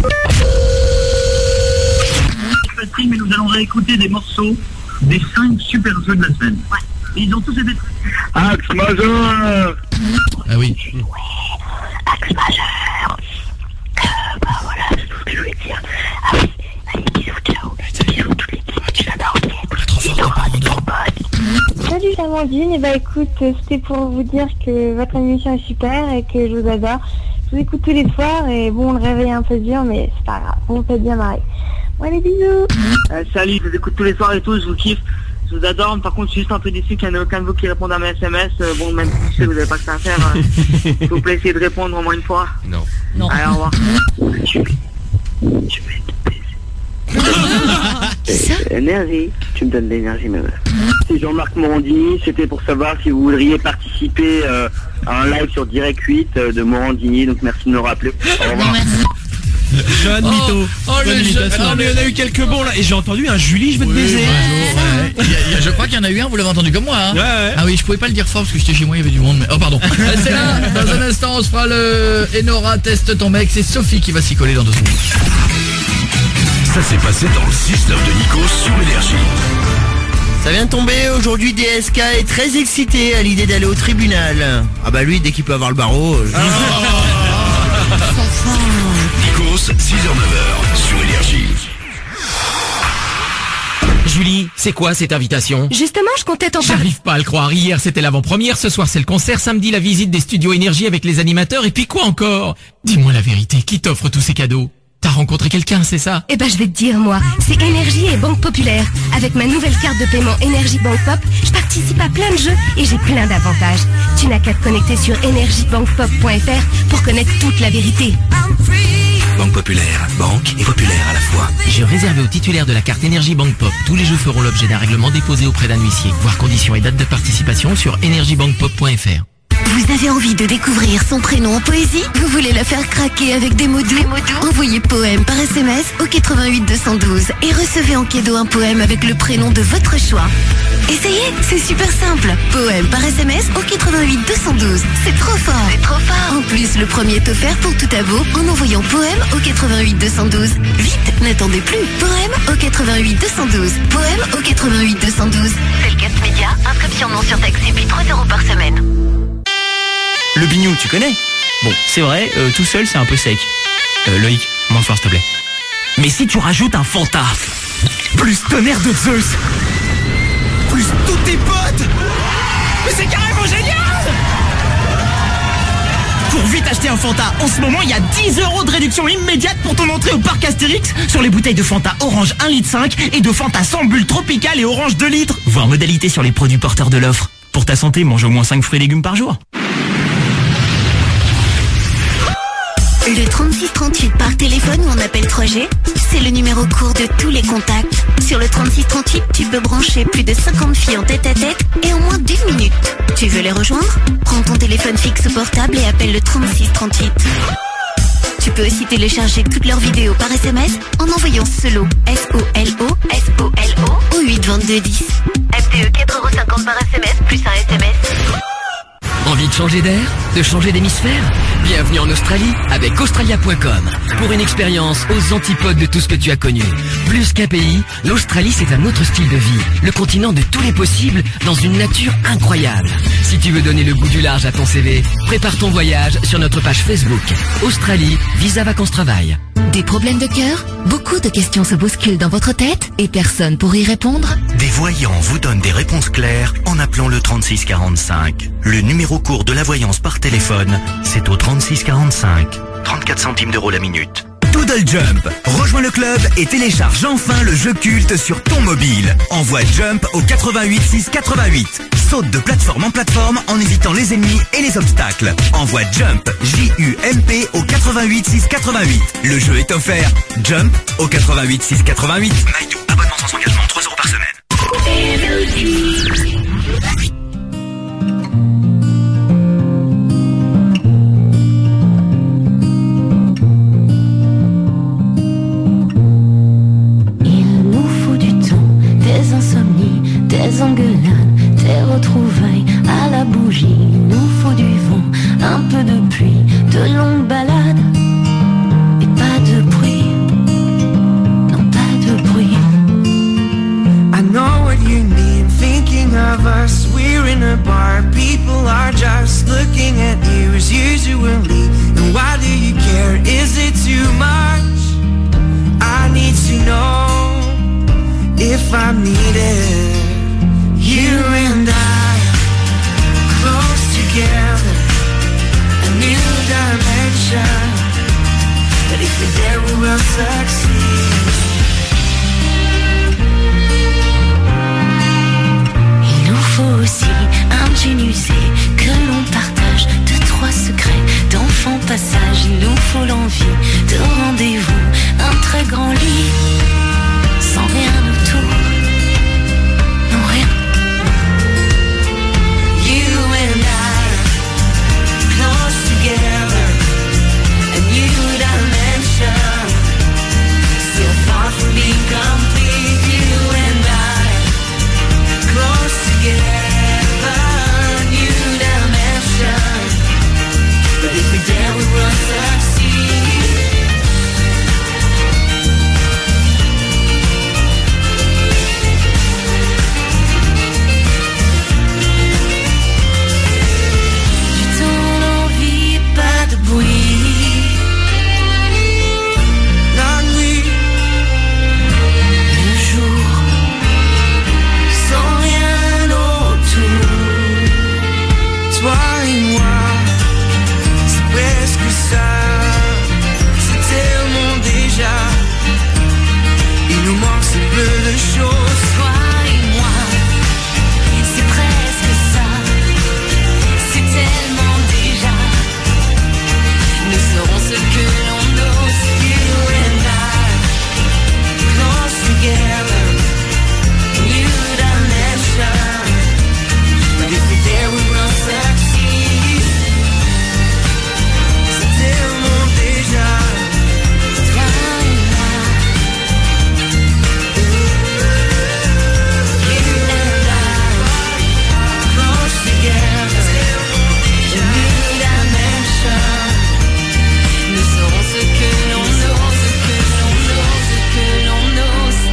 Mais nous allons réécouter des morceaux des cinq super jeux de la semaine. Ouais. Et ils ont tous été... Axe majeur. Ah oui. Axe majeur. Euh, bah voilà, c'est tout ce que je voulais dire. Ah oui, allez, bisous, ciao. Bisous toute l'équipe, tu l'adores. Trop fort, Salut Amandine, et bah écoute, c'était pour vous dire que votre émission est super et que je vous adore. Je vous écoute tous les soirs et bon, le réveil est un peu dur, mais c'est pas grave, on fait bien marrer. Bon, allez, bisous. Euh, salut, je vous écoute tous les soirs et tout, je vous kiffe, je vous adore. Par contre, je suis juste un peu déçu qu'il n'y en ait aucun de vous qui réponde à mes S M S. Euh, bon, même si je sais que vous n'avez pas que ça à faire, euh, s'il vous plaît, essayez de répondre au moins une fois. Non. Non. Allez, au revoir. Je vais, je vais te baiser. Énergie, tu me donnes de l'énergie, ma meuf. C'est Jean-Marc Morandini, c'était pour savoir si vous voudriez participer euh, à un live sur Direct huit euh, de Morandini, donc merci de me rappeler. Au revoir. Jeune Oh, mytho. oh, Bonne le imitation. jeune- Non, mais il y en a eu quelques bons là. Et j'ai entendu un Julie, je veux te baiser. Ouais. Il y a- il y a- je crois qu'il y en a eu un, vous l'avez entendu comme moi, hein. Ouais, ouais. Ah oui, je pouvais pas le dire fort parce que j'étais chez moi, il y avait du monde, mais... Oh pardon. Euh, c'est là, dans un instant, on se fera le Enora teste ton mec, c'est Sophie qui va s'y coller dans deux secondes. Ça s'est passé dans le six neuf de Nico sur Énergie. Ça vient de tomber, aujourd'hui D S K est très excité à l'idée d'aller au tribunal. Ah bah lui, dès qu'il peut avoir le barreau... Je... Nikos, six heures neuf heures sur Énergie. Julie, c'est quoi cette invitation? Justement, je comptais t'en parler. J'arrive pas à le croire. Hier, c'était l'avant-première. Ce soir, c'est le concert. Samedi, la visite des studios Énergie avec les animateurs. Et puis quoi encore? Dis-moi la vérité. Qui t'offre tous ces cadeaux? T'as rencontré quelqu'un, c'est ça? Eh ben, je vais te dire, moi. C'est Énergie et Banque Populaire. Avec ma nouvelle carte de paiement Énergie Banque Pop, je participe à plein de jeux et j'ai plein d'avantages. Tu n'as qu'à te connecter sur énergie banque pop point f r pour connaître toute la vérité. Banque Populaire, banque et populaire à la fois. J'ai réservé aux titulaires de la carte Énergie Banque Pop. Tous les jeux feront l'objet d'un règlement déposé auprès d'un huissier. Voir conditions et date de participation sur énergie banque pop point f r. Vous avez envie de découvrir son prénom en poésie? Vous voulez la faire craquer avec des mots doux? Envoyez poème par S M S au quatre-vingt-huit deux cent douze et recevez en cadeau un poème avec le prénom de votre choix. Essayez, c'est super simple. Poème par S M S au quatre-vingt-huit deux cent douze. C'est trop fort. C'est trop fort. En plus, le premier est offert pour tout abo en envoyant poème au quatre-vingt-huit deux cent douze. Vite, n'attendez plus. Poème au quatre-vingt-huit deux cent douze. Poème au quatre-vingt-huit deux cent douze. C'est le Cast Média. Inscription non surtaxée puis trois euros par semaine. Le bignou, tu connais? Bon, c'est vrai, euh, tout seul, c'est un peu sec. Euh, Loïc, moins fort, s'il te plaît. Mais si tu rajoutes un Fanta, plus tonnerre de Zeus, plus tous tes potes, mais c'est carrément génial! Pour vite acheter un Fanta, en ce moment, il y a dix euros de réduction immédiate pour ton entrée au parc Astérix sur les bouteilles de Fanta Orange un litre cinq et de Fanta sans bulle tropicale et Orange deux litres. Voir modalité sur les produits porteurs de l'offre. Pour ta santé, mange au moins cinq fruits et légumes par jour. Le trente-six trente-huit par téléphone ou en appel trois G, c'est le numéro court de tous les contacts. Sur le trente-six trente-huit, tu peux brancher plus de cinquante filles en tête à tête et en moins d'une minute. Tu veux les rejoindre? Prends ton téléphone fixe ou portable et appelle le trente-six trente-huit. Tu peux aussi télécharger toutes leurs vidéos par S M S en envoyant SOLO, S O L O, S O L O, au huit vingt-deux dix. M T E quatre euros cinquante par S M S plus un S M S. Envie de changer d'air? De changer d'hémisphère? Bienvenue en Australie avec Australia point com. Pour une expérience aux antipodes de tout ce que tu as connu. Plus qu'un pays, l'Australie c'est un autre style de vie. Le continent de tous les possibles dans une nature incroyable. Si tu veux donner le goût du large à ton C V, prépare ton voyage sur notre page Facebook. Australie, Visa Vacances Travail. Des problèmes de cœur? Beaucoup de questions se bousculent dans votre tête et personne pour y répondre? Des voyants vous donnent des réponses claires en appelant le trente-six quarante-cinq. Le numéro court de la voyance par téléphone, c'est au trente-six quarante-cinq. trente-quatre centimes d'euros la minute. Doodle Jump. Rejoins le club et télécharge enfin le jeu culte sur ton mobile. Envoie Jump au quatre-vingt-huit six quatre-vingt-huit. Saute de plateforme en plateforme en évitant les ennemis et les obstacles. Envoie Jump, J U M P au quatre-vingt-huit six quatre-vingt-huit. Le jeu est offert. Jump au quatre-vingt-huit six quatre-vingt-huit. Maïdou, abonnement sans engagement, trois euros par semaine. Des insomnies, des engueulades, des retrouvailles à la bougie. Il nous faut du vent, un peu de pluie, de longues balades et pas de bruit. Non, pas de bruit. I know what you mean, thinking of us. We're in a bar, people are just looking at you as usually. And why do you care? Is it too much? I need to know if I'm needed. You and I, close together, a new dimension. But if we're there, we will succeed. Il nous faut aussi un jean usé que l'on partage, deux, trois secrets d'enfant passage. Il nous faut l'envie de rendez-vous, un très grand lit, sans rien autour, non rien. You and I, close together, a new dimension, still far from being complete. You and I, close together, new dimension, but if we dare we will succeed. La nuit, le jour, sans rien autour. toi et moi, c'est presque ça. C'est tellement déjà. Il nous manque si peu de choses. Toi et moi, c'est presque ça. C'est tellement déjà. Nous serons ce que l'on ose. You and I, close together, new dimension. But if we're there, we will succeed. C'est tellement déjà. Toi et moi, You and I, close together, a new dimension. nous serons ce que l'on ose, ce que l'on ose, ce que l'on ose.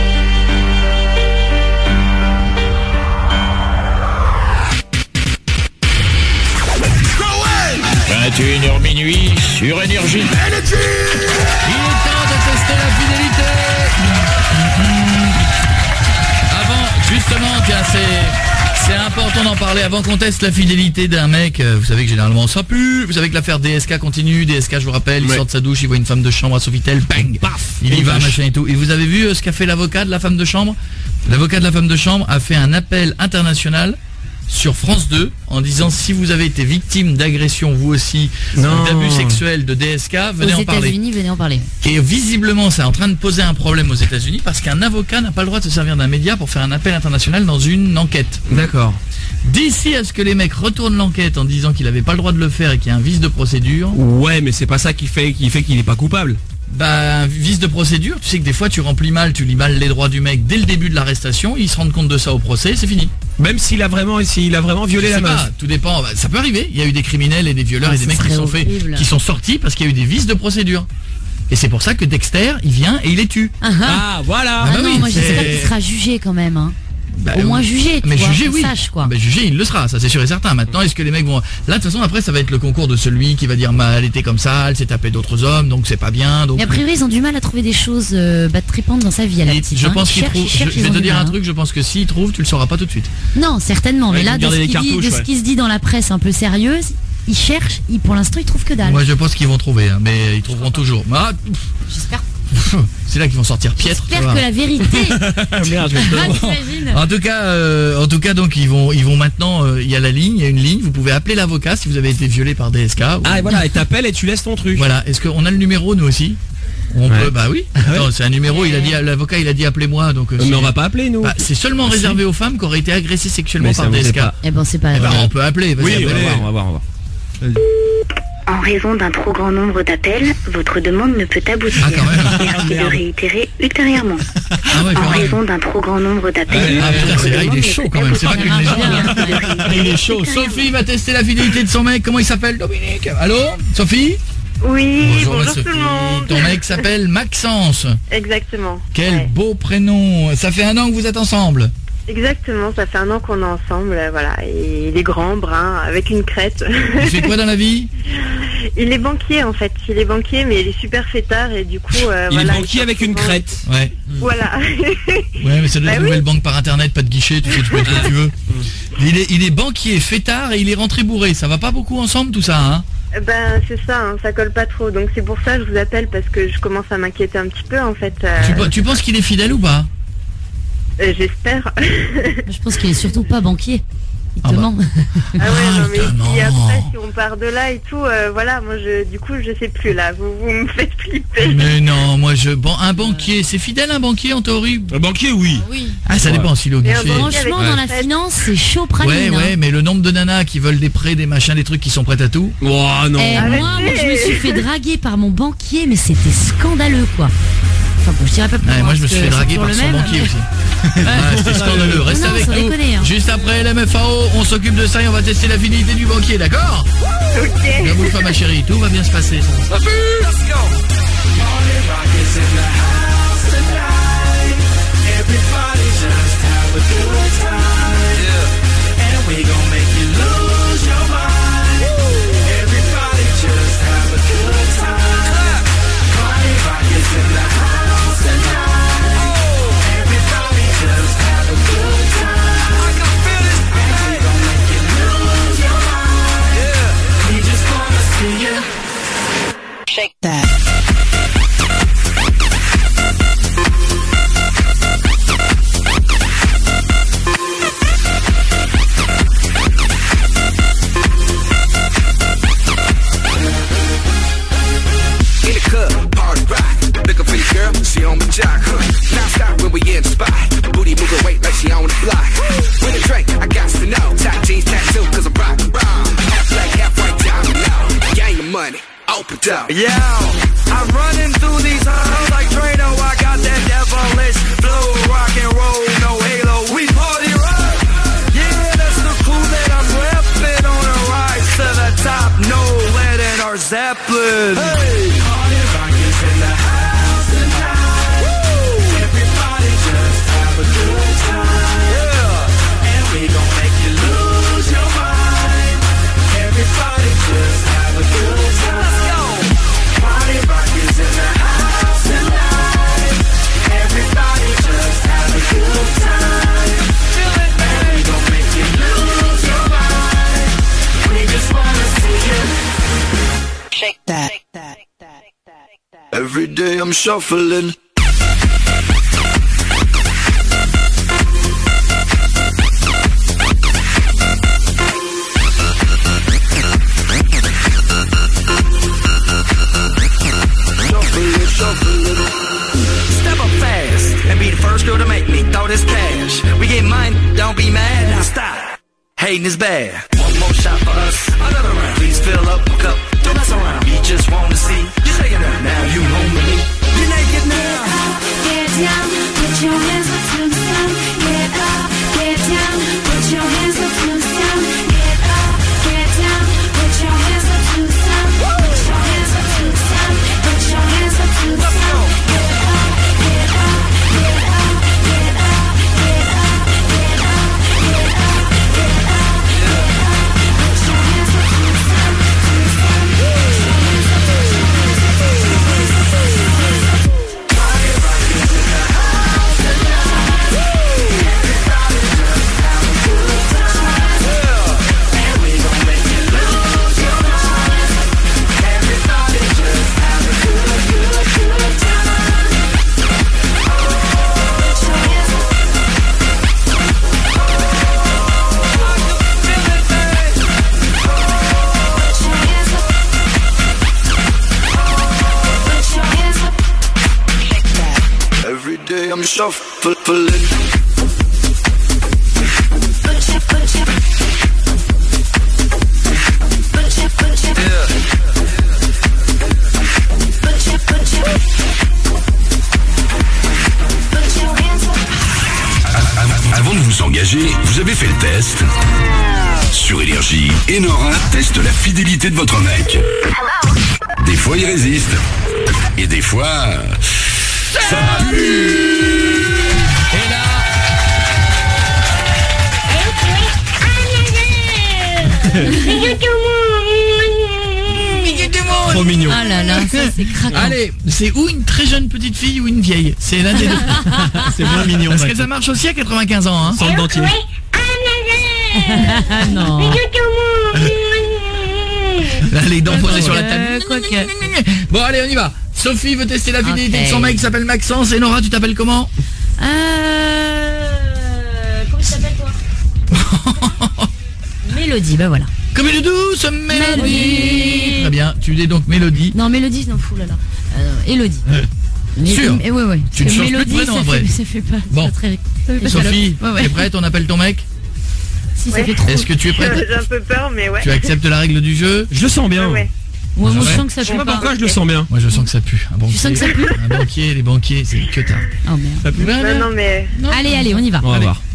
vingt et une heures minuit sur Énergie. Il est temps de tester la fidélité. Avant, justement, tiens, c'est, c'est important d'en parler. Avant qu'on teste la fidélité d'un mec, euh, vous savez que généralement ça pue. Vous savez que l'affaire D S K continue. D S K, je vous rappelle, il Ouais. sort de sa douche, il voit une femme de chambre à Sofitel, bang, paf, il y Et va, vache. machin et tout. Et vous avez vu euh, ce qu'a fait l'avocat de la femme de chambre? L'avocat de la femme de chambre a fait un appel international sur France deux en disant si vous avez été victime d'agression vous aussi, Non. d'abus sexuels de D S K, venez Aux en parler. États-Unis, venez en parler. Et visiblement c'est en train de poser un problème aux États-Unis parce qu'un avocat n'a pas le droit de se servir d'un média pour faire un appel international dans une enquête. D'accord. D'ici à ce que les mecs retournent l'enquête en disant qu'il n'avait pas le droit de le faire et qu'il y a un vice de procédure. Ouais, mais c'est pas ça qui fait qui fait qu'il est pas coupable. Bah, un vice de procédure, tu sais que des fois tu remplis mal, tu lis mal les droits du mec dès le début de l'arrestation, ils se rendent compte de ça au procès, c'est fini. Même s'il a vraiment, s'il a vraiment violé Je la sais meuf. pas, tout dépend. Bah, ça peut arriver. Il y a eu des criminels et des violeurs Ah, et des ça mecs qui serait sont fait, horrible. qui sont sortis parce qu'il y a eu des vices de procédure. Et c'est pour ça que Dexter, il vient et il les tue. Ah, ah. Ah, voilà. Ah bah non, oui, moi c'est- j'espère qu'il sera jugé quand même. Hein. Bah, Au moins oui. jugé, tu Mais vois, jugé, qu'on oui. sache, quoi. Bah, jugé, il le sera, ça c'est sûr et certain. Maintenant, est-ce que les mecs vont... Là, de toute façon, après, ça va être le concours de celui qui va dire, bah, elle était comme ça, elle s'est tapée d'autres hommes, donc c'est pas bien. Donc... Mais a priori, ils ont du mal à trouver des choses euh, bah, tripantes dans sa vie à la Et petite. je hein. pense Ils qu'il cherchent, trouve. ils Je, cherchent, je ils vais ont te du dire mal, un hein. truc, je pense que s'il trouve, tu le sauras pas tout de suite. Non, certainement. Ouais, mais ils là, vont de garder ce, les qu'il dit- cartouches, de ce ouais. qui se dit dans la presse un peu sérieuse, ils cherchent, ils, pour l'instant, ils trouvent que dalle. Moi, je pense qu'ils vont trouver, hein, mais ils trouveront toujours. Ah, J'espère. c'est là qu'ils vont sortir piètre. tu J'espère vois. que la vérité. Merde, je vais te Ah, demander. t'imagines En tout cas, euh, en tout cas, donc ils vont, ils vont maintenant. euh, Il y a la ligne, il y a une ligne. Vous pouvez appeler l'avocat si vous avez été violé par D S K. Ah, et voilà, et t'appelles et tu laisses ton truc. Voilà. Est-ce qu'on a le numéro nous aussi? On Ouais. peut, bah oui. Attends, c'est un numéro. Il a dit, l'avocat, il a dit appelez-moi. Donc. euh, Mais c'est- on va pas appeler, nous. Bah, c'est seulement Si. réservé aux femmes qui auraient été agressées sexuellement Mais ça, par on D S K. sait pas. Eh ben, c'est pas Eh ben, grave. on peut appeler. Vas-y, Oui, on va appelez. voir, on va voir, on va voir. En raison d'un trop grand nombre d'appels, votre demande ne peut aboutir. Ah, quand même. Merci de réitérer ultérieurement. Ah ouais, En quand même. raison d'un trop grand nombre d'appels, Ah, putain, votre c'est vrai, il demande est ne chaud peut quand même. C'est pas aboutir. qu'une légende. Merci de hein. Il est chaud. Sophie va tester la fidélité de son mec. Comment il s'appelle? Dominique. Allô, Sophie? Oui, bonjour, Sophie. tout le monde. Ton mec s'appelle Maxence. Exactement. Quel Ouais. beau prénom. Ça fait un an que vous êtes ensemble. Exactement, ça fait un an qu'on est ensemble, euh, voilà. Et il est grand, brun, avec une crête. Il fait quoi dans la vie? Il est banquier en fait, il est banquier mais il est super fêtard et du coup euh, Il voilà. est banquier avec une crête. Ouais. Voilà. Ouais, mais c'est de la Bah nouvelle oui. banque par internet, pas de guichet, tu fais tu fais ce que tu veux. Il est, il est banquier, fêtard et il est rentré bourré. Ça va pas beaucoup ensemble tout ça, hein? Ben c'est ça, hein, ça colle pas trop. Donc c'est pour ça que je vous appelle parce que je commence à m'inquiéter un petit peu en fait. euh, Tu, pe- tu penses qu'il est fidèle ou pas? euh, J'espère. Je pense qu'il est surtout pas banquier. Il te Ah bah. ment. Ah ouais, non mais il te si ment. après si on part de là et tout, euh, voilà, moi je du coup je sais plus là, vous, vous me faites flipper. Mais non, moi je... Bon, un banquier, c'est fidèle un banquier en théorie? Un banquier, oui. Oui. Ah, ça dépend s'il est au Et un guichet. banquier avec Franchement, une dans la crête. finance, c'est chaud praline. Ouais, hein. ouais, mais le nombre de nanas qui veulent des prêts, des machins, des trucs qui sont prêts à tout. Oh non. Eh, moi, moi, je me suis fait draguer par mon banquier, mais c'était scandaleux, quoi. Enfin bon, je dirais pas plus Ouais, loin, moi je me parce suis que fait c'est draguer toujours par le son même. banquier aussi. Ah, c'était scandaleux. Reste Non, avec sans nous. déconner, hein. Juste après L M F A O, on s'occupe de ça et on va tester la fidélité du banquier, d'accord? Ok. Ne bouge pas ma chérie, tout va bien se passer. Shake that. In the club, hard rock. Looking for your girl, she on the jock. Huh. Now stop when we in the spot. Booty moving weight like she on the block. With a drink, I got to know. Tight jeans, tattoo, cause I'm rock, wrong. Half black, half white, diamond now. Gang your money, open up. Yo, I'm running through these halls like Drano. I got that devilish flow, rock and roll, no halo. We party rock. Yeah, that's the clue that I'm repping on a rise to the top. No lead in our Zeppelin. Hey, party rock is in the house tonight. Woo! Everybody just have a good time. Yeah, and we gon' make you lose your mind. Everybody just have a good time. Let's go. Party rock is in the house tonight. Everybody just have a good time. Feel it, and we gon' make you lose your mind. We just wanna see you Shake that. Every day I'm shuffling. Shuffling, shuffling. Step up fast and be the first girl to make me throw this cash. We get mine, don't be mad. Now stop. Hating is bad. One more shot for us. Another round. Please fill up a cup. Don't mess around. We just want to see you taking her. Now you home with me. You're naked now. Get down, put your hands up to the sun. Get up, get down, put I'm shuffling. Avant de vous engager, vous avez fait le test. Sur Énergie, Enora teste la fidélité de votre mec. Des fois, il résiste. Et des fois, ça pue. Et là... Trop mignon. Ah là là, ça c'est craquant. Allez, c'est ou une très jeune petite fille ou une vieille. C'est l'un des deux. C'est moins mignon. Parce que ça marche aussi à quatre-vingt-quinze ans. Hein. Sans le dentier. Ah non. Là, les dents posées sur la table. Euh, quoi que... Bon, allez, on y va. Sophie veut tester la fidélité Okay. de son mec qui s'appelle Maxence. Et Nora, tu t'appelles comment? Euh... Comment tu t'appelles toi? Mélodie, bah voilà. Comme une douce mélodie. Mélodie. Très bien, tu dis donc Mélodie. Non, Mélodie, non, fou là là. Euh, Élodie. Euh, Mais- sûr. mais- ouais, ouais. Tu ne Parce que changes plus de Mélodie, prénom, ça en vrai. fait, ça fait pas, Bon. ça fait très... ça fait pas Sophie, salope. Ouais, ouais. t'es prête? On appelle ton mec? Si, ça Ouais. fait trop. Est-ce que tu es prête? J'ai un peu peur, mais ouais. Tu acceptes la règle du jeu? Je le sens bien. Ouais, ouais. Ouais, moi, Ouais. je sens que ça Je sais fait pas pas. pourquoi je le sens bien. Moi je sens que ça pue. Un banquier, sens que ça pue un banquier, les banquiers, c'est que tard. Oh merde. Ça pue. Ouais, Non, non, mais... Allez, allez, on y va. On va Allez. voir.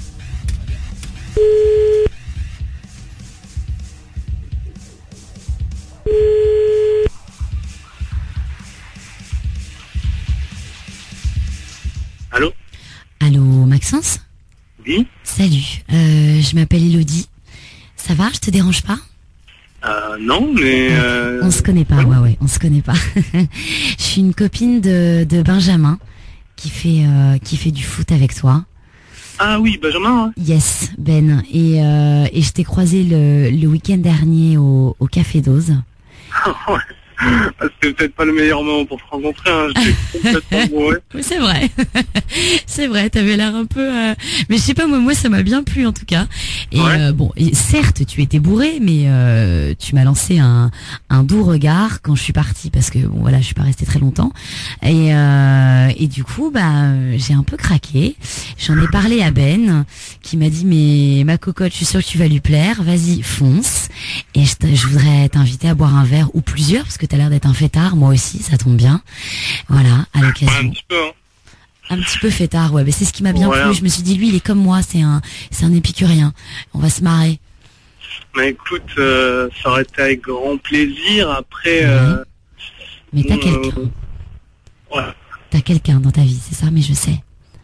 Allô? Allô, Maxence? Oui? Salut, euh, je m'appelle Élodie. Ça va, je te dérange pas? Euh, non, mais... Euh... On se connaît pas, ouais, ouais, on se connaît pas. Je suis une copine de, de Benjamin qui fait, euh, qui fait du foot avec toi. Ah oui, Benjamin, hein. Yes, Ben. Et, euh, et je t'ai croisé le, le week-end dernier au, au Café Dose. Ouais. C'était peut-être pas le meilleur moment pour te rencontrer, hein. J'étais complètement bourré. Oui, c'est vrai. C'est vrai, t'avais l'air un peu... euh, Mais je sais pas, moi, moi ça m'a bien plu en tout cas. Et Ouais. euh, bon, et certes, tu étais bourré, mais euh, tu m'as lancé un, un doux regard quand je suis partie, parce que bon, voilà, je suis pas restée très longtemps. Et, euh, et du coup, bah, euh, j'ai un peu craqué. J'en ai parlé à Ben, qui m'a dit, mais ma cocotte, je suis sûre que tu vas lui plaire, vas-y, fonce. Et je, te- je voudrais t'inviter à boire un verre ou plusieurs, parce que t'as l'air d'être un fêtard, moi aussi, ça tombe bien. Voilà, à l'occasion. Ouais, un petit peu, hein. Un petit peu fêtard, ouais, mais c'est ce qui m'a bien Ouais. plu. Je me suis dit, lui, il est comme moi, c'est un, c'est un épicurien. On va se marrer. Mais écoute, euh, ça aurait été avec grand plaisir. Après... Euh... Mais t'as euh, quelqu'un. Ouais. T'as quelqu'un dans ta vie, c'est ça, mais je sais.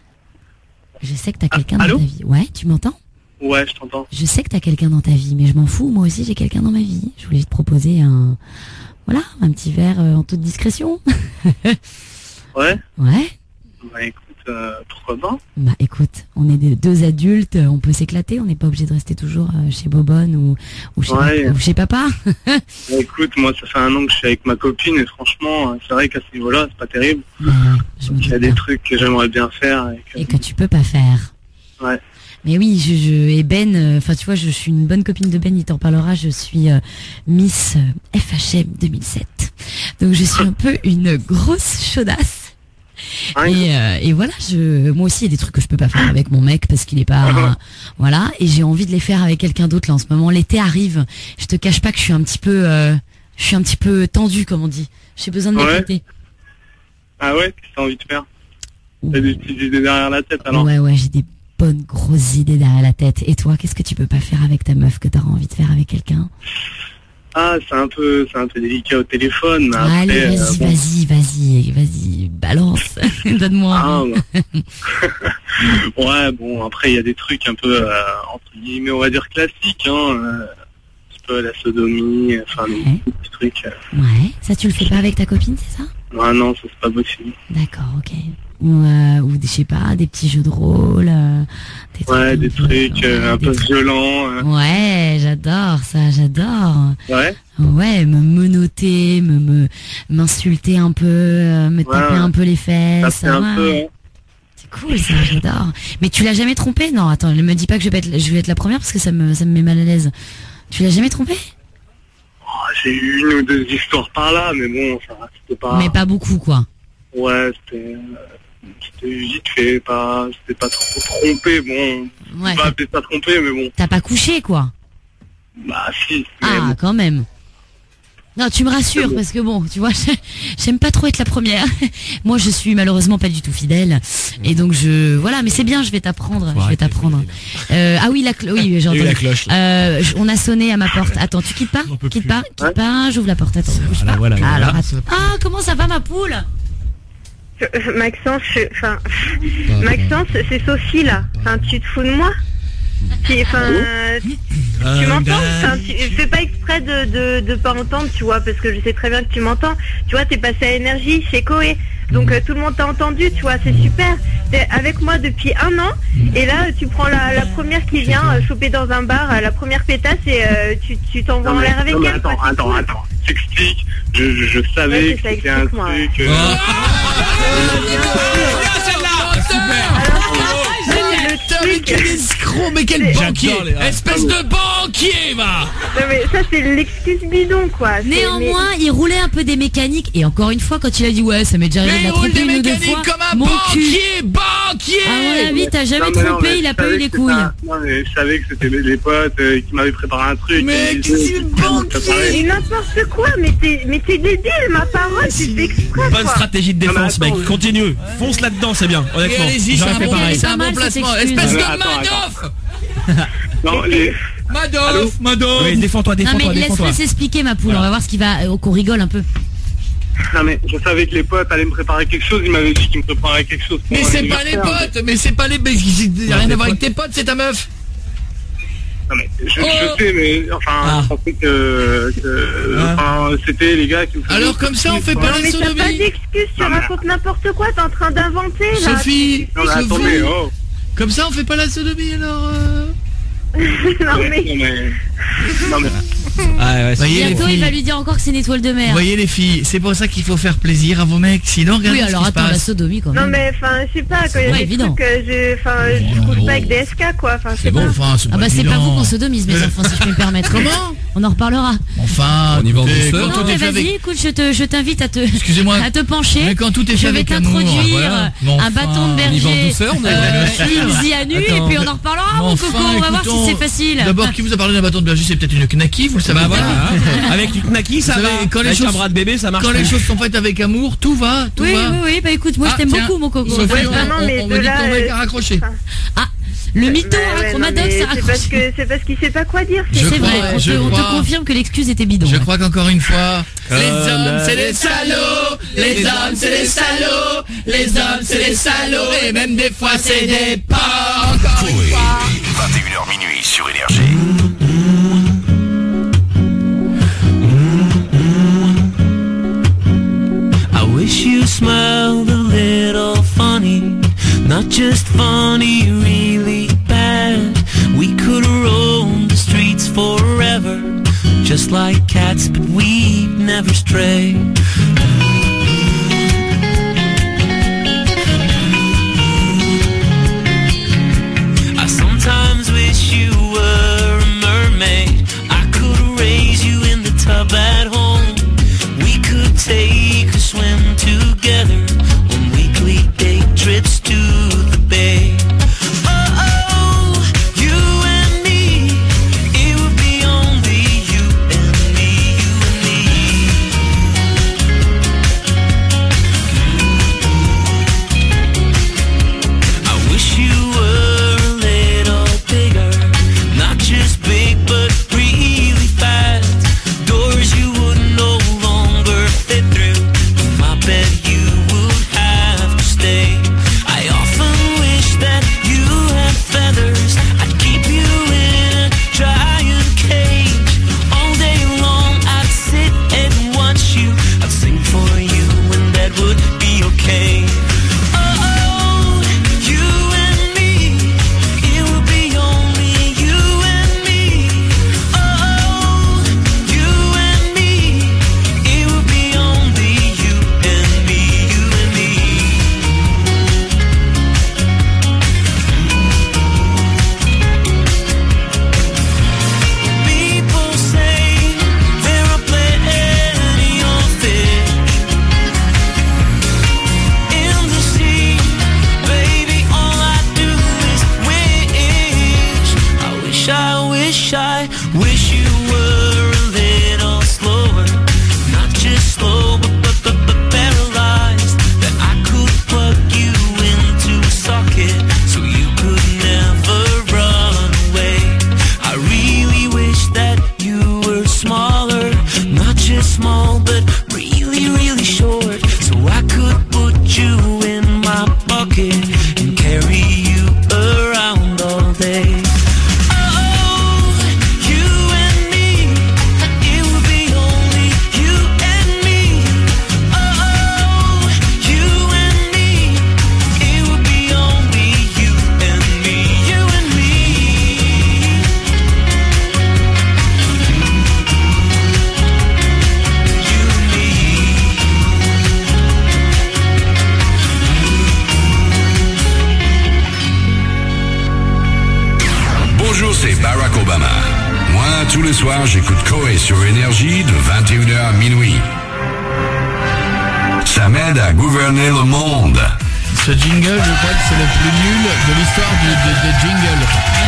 Je sais que t'as quelqu'un dans allô ta vie. Ouais, tu m'entends? Ouais, je t'entends. Je sais que t'as quelqu'un dans ta vie, mais je m'en fous. Moi aussi, j'ai quelqu'un dans ma vie. Je voulais te proposer un, voilà, un petit verre euh, en toute discrétion. Ouais? Ouais. Bah écoute, euh, pourquoi pas? Bah écoute, on est des deux adultes, on peut s'éclater, on n'est pas obligé de rester toujours euh, chez Bobonne ou, ou, chez, Ouais. ou chez papa. Bah écoute, moi ça fait un an que je suis avec ma copine et franchement, c'est vrai qu'à ce niveau-là, c'est pas terrible. Bah, je me Il y a doute des bien. trucs que j'aimerais bien faire. Et que... Et que tu peux pas faire. Ouais. Mais oui, je, je et Ben, enfin tu vois, je suis une bonne copine de Ben, il t'en parlera, je suis euh, Miss euh, F H M deux mille sept. Donc je suis un peu une grosse chaudasse. Et, euh, et voilà, je, moi aussi il y a des trucs que je peux pas faire avec mon mec parce qu'il est pas, euh, voilà, et j'ai envie de les faire avec quelqu'un d'autre là en ce moment. L'été arrive, je te cache pas que je suis un petit peu, euh, je suis un petit peu tendue comme on dit. J'ai besoin de Ouais. m'éclater. Ah ouais, qu'est-ce que t'as envie de faire? T'as des petites idées derrière la tête alors? Ouais ouais, j'ai des bonnes grosses idées derrière la tête. Et toi, qu'est-ce que tu peux pas faire avec ta meuf que t'auras envie de faire avec quelqu'un? Ah, c'est un peu, c'est un peu délicat au téléphone. Mais après, Allez, vas-y, euh, bon. vas-y, vas-y, vas-y, balance, donne-moi Ah, envie. bah. Ouais, bon, après, il y a des trucs un peu, euh, entre guillemets, on va dire classiques, hein. euh, un petit peu la sodomie, enfin, des petits trucs. euh. Ouais, ça tu le fais pas avec ta copine, c'est ça? Ah non, ça c'est pas possible. D'accord, ok. Ou, euh, ou je sais pas, des petits jeux de rôle, euh, des trucs Ouais, un des peu- trucs euh, ouais, un des peu trucs- violents. euh. Ouais, j'adore ça, j'adore. Ouais. Ouais, me menotter, me me m'insulter un peu, euh, me Ouais, taper ouais. un peu les fesses. Taper un ouais. peu, hein. C'est cool ça, j'adore. Mais tu l'as jamais trompé? Non, attends, ne me dis pas que je vais être, je vais être la première parce que ça me ça me met mal à l'aise. Tu l'as jamais trompé? Oh, j'ai eu une ou deux histoires par là, mais bon, ça c'était pas... Mais pas beaucoup quoi. Ouais, c'était... euh, C'était vite fait, pas, c'était pas trop trompé, bon. Ouais. Pas appeler ça trompé, mais bon. T'as pas couché, quoi. Bah, si. Ah, bon. quand même. Non, tu me rassures parce que bon, tu vois, j'aime pas trop être la première. Moi, je suis malheureusement pas du tout fidèle, et donc je, voilà, mais c'est bien, je vais t'apprendre, je vais t'apprendre. Euh, ah oui, la, clo- oui, j'ai entendu. la cloche. Euh, on a sonné à ma porte. Attends, tu quittes pas, quitte pas, quitte pas. J'ouvre la porte. Attends, bouge pas. Voilà, voilà, Alors, voilà. attends. Ah, comment ça va, ma poule? Euh, Maxence, je- enfin, Maxence, c'est Sophie là. Enfin, tu te fous de moi? Qui- Enfin, tu, tu m'entends? Enfin, tu- je fais pas exprès de, de de pas entendre, tu vois, parce que je sais très bien que tu m'entends. Tu vois, t'es passé à Énergie chez Koé, donc euh, tout le monde t'a entendu, tu vois, c'est super. T'es avec moi depuis un an, et là tu prends la, la première qui vient euh, choper dans un bar, euh, la première pétasse, et euh, tu tu t'envoies en l'air avec Non, mais elle. attends, quoi, c'est attends, cool. attends. J'explique. Je, je, je savais Ouais, que ça c'était un explique, moi, ouais. truc. euh, Putain, mais quel escroc, mais quel banquier. J'adore les- Espèce de banquier, va. Non mais ça c'est l'excuse bidon quoi. C'est- Néanmoins, il roulait un peu des mécaniques, et encore une fois, quand il a dit ouais, ça m'est déjà arrivé Mais de la il roule tromper des une ou deux mécaniques fois. comme un Mon cul. banquier, banquier. À mon avis, t'as jamais Non, mais non, trompé, mais il a je pas eu savais les que couilles. c'était un- Non, mais je savais que c'était mes- les potes euh, qui m'avaient préparé un truc. Mais et- qu'est-ce qu'il Mais n'importe quoi, mais t'es mais t'es débile, ma parole, tu fais exprès Bonne quoi. stratégie de Non, mais défense, attends, mec. oui. Continue. Fonce là-dedans, c'est bien. Et Honnêtement. allez-y, c'est J'aurais un fait bon, pareil. c'est un Pas bon mal, cette placement. excuse. Espèce Non, de mais attends, Madoff. Non, les... Madoff, Madoff. Oui, défends-toi, Non défends-toi, mais défends-toi. laisse-le s'expliquer, ma poule, on va voir ce qui va, euh, qu'on rigole un peu. non mais je savais que les potes allaient me préparer quelque chose. Ils m'avaient dit qu'ils me préparaient quelque chose. pour Mais mon c'est pas les anniversaire. potes, mais c'est pas les... mais il y a rien à voir avec tes potes, c'est ta meuf. Non mais je, Oh. je sais, mais enfin, Ah. je pensais que, que Ah. enfin, c'était les gars qui me faisaient Alors des comme ça, on trucs, fait quoi. pas Non la mais t'as pas sodomie. d'excuse, tu Non, mais- racontes n'importe quoi, t'es en train d'inventer là. Sophie, Non mais Sophie. attendez, oh. Comme ça, on fait pas la sodomie, alors... euh Non mais Non mais... Non mais... Ah ouais, c'est- Voyez les Bientôt, il va filles, lui dire encore que c'est une étoile de mer. voyez les filles, c'est pour ça qu'il faut faire plaisir à vos mecs, sinon regardez Oui, ce alors qui se attends, la passe. sodomie quand non même. mais enfin je sais pas quand il y a pas des évident. trucs que je enfin je couche pas avec des S K quoi, enfin je sais C'est bon, pas. enfin, c'est Ah pas bah c'est pas évident. vous qu'on sodomise, mes enfants, si je peux me permettre. Comment? On en reparlera. Enfin, On y va en écoutez, douceur. quand Non tout mais est fait vas-y, avec... écoute, je te, je t'invite à te, Excusez-moi. à te pencher. Mais quand tout est fait Je vais avec amour, t'introduire voilà. Mais un enfin, bâton de on y va en berger, douceur, on est- euh, bien sûr. Ilzy à nu, et Attends, puis on mais- en reparlera, Mais mon enfin, coco, on va voir si écoutons, c'est facile. D'abord, qui vous a parlé d'un bâton de berger? C'est peut-être une knaki, vous le savez. Bah voilà, hein. Avec du knaki, ça Vous va. savez, quand les Avec choses- un bras de bébé, ça marche. Quand les plus. choses sont faites avec amour, tout va, tout Oui, va. oui, oui, bah écoute, moi Ah, je t'aime tiens, beaucoup, mon coco. Sophie, Ouais, on, non, non, mais on- on de me dit là, que ton mec euh, a raccroché. Ah, le mytho Bah hein, ouais, qu'on non, m'adopte, mais ça c'est parce raccroche. que c'est parce qu'il sait pas quoi dire. Je C'est crois, vrai, on je te, on te crois. confirme que l'excuse était bidon. Je ouais. crois qu'encore une fois, les Comme hommes c'est des salauds, les hommes c'est des salauds, les hommes c'est des salauds, et même des fois c'est des pas. Encore une fois. vingt et une heures minuit sur Énergie. I wish you smiled a little funny, not just funny, really bad. We could roam the streets forever, just like cats, but we'd never stray. I sometimes wish you were a mermaid. I could raise you in the tub at home. We could take a swim together on weekly day trips to the bay. Oh, oh, you and me, it would be only you and me, you and me. Tous les soirs, j'écoute Koé sur Énergie de vingt et une heures à minuit. Ça m'aide à gouverner le monde. Ce jingle, je crois que c'est le plus nul de l'histoire du- de- des jingles.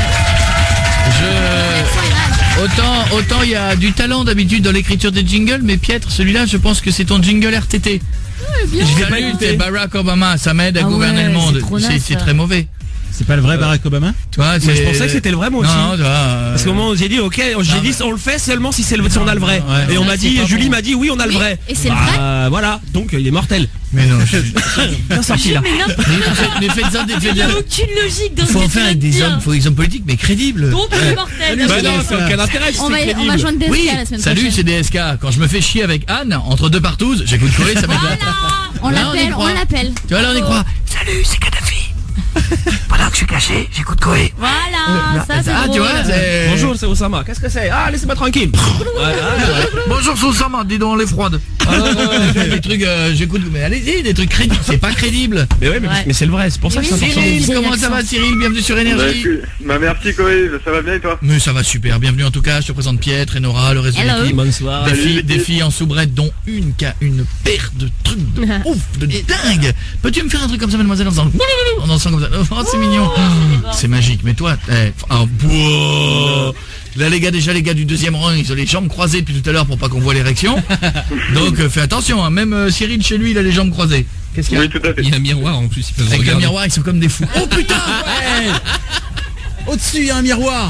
Je... Autant autant il y a du talent d'habitude dans l'écriture des jingles, mais Pietre, celui-là, je pense que c'est ton jingle R T T. bien. Je l'ai Salut, pas eu, c'est Barack Obama, ça m'aide à Ah gouverner ouais, le monde. c'est trop C'est naze, c'est ça. très mauvais. C'est pas le vrai Barack Obama? Toi, Mais je pensais que c'était le vrai moi aussi. Non, toi, euh, Parce qu'au moment où j'ai dit ok, j'ai dit on le fait seulement si c'est le, si on a le vrai. Ouais. Et on m'a Ah, dit, c'est pas Julie bon. m'a dit oui on a le Oui, vrai. et c'est le Bah, voilà, donc il est mortel. Mais non, je... bien sorti là. Mais n'importe Mais faites- mais faites-en des- Il faites- n'y a aucune logique dans Il ce faut que en tu faire viens avec de des dire. hommes, faut des hommes politiques, mais crédibles. Donc, Ouais. c'est mortel. Salut, Bah c'est non, D S K. ça a aucun intérêt, On on va- on va joindre D S K Oui, la semaine salut, prochaine. c'est D S K. Quand je me fais chier avec Anne, entre deux partouzes, j'écoute Corée, ça m'éclate. On Là, on y l'appelle, croit. on l'appelle. Tu vois, là, on y croit. Salut, c'est Kadhafi. Pendant que je suis caché, j'écoute Corée. Voilà, ça c'est Ah, tu drôle. vois, c'est... Bonjour, c'est Osama. Qu'est-ce que c'est? Ah, laissez-moi tranquille. Bonjour, c'est Osama, dis donc, les froides. Ah, non, non, non, des trucs, euh, j'écoute, mais allez-y, des trucs crédibles, c'est pas crédible. Mais ouais, mais, mais c'est le vrai, c'est pour ça que c'est important. Cyril, comment ça va, Cyril? Bienvenue sur Bah, Énergie. écoute, bah, merci Koé, ça va bien et toi? Mais ça va super, bienvenue en tout cas, je te présente Pietre et Nora, le réseau de Hello. l'équipe. Bonsoir. Des Salut, filles, l'équipe. des filles en soubrette dont une qui a une paire de trucs de ouf, de dingue. Peux-tu me faire un truc comme ça, mademoiselle, en dansant, en dansant comme ça? Oh, c'est mignon. C'est magique, mais toi, eh, un bois. Là les gars, déjà les gars du deuxième rang, ils ont les jambes croisées depuis tout à l'heure pour pas qu'on voit l'érection. Donc euh, fais attention, hein. Même euh, Cyril chez lui, il a les jambes croisées. Qu'est-ce qu'il y a? Oui, tout à fait. Il y a un miroir en plus, ils peuvent Avec le regarder. miroir, ils sont comme des fous. Oh putain, ouais. Au-dessus, il y a un miroir.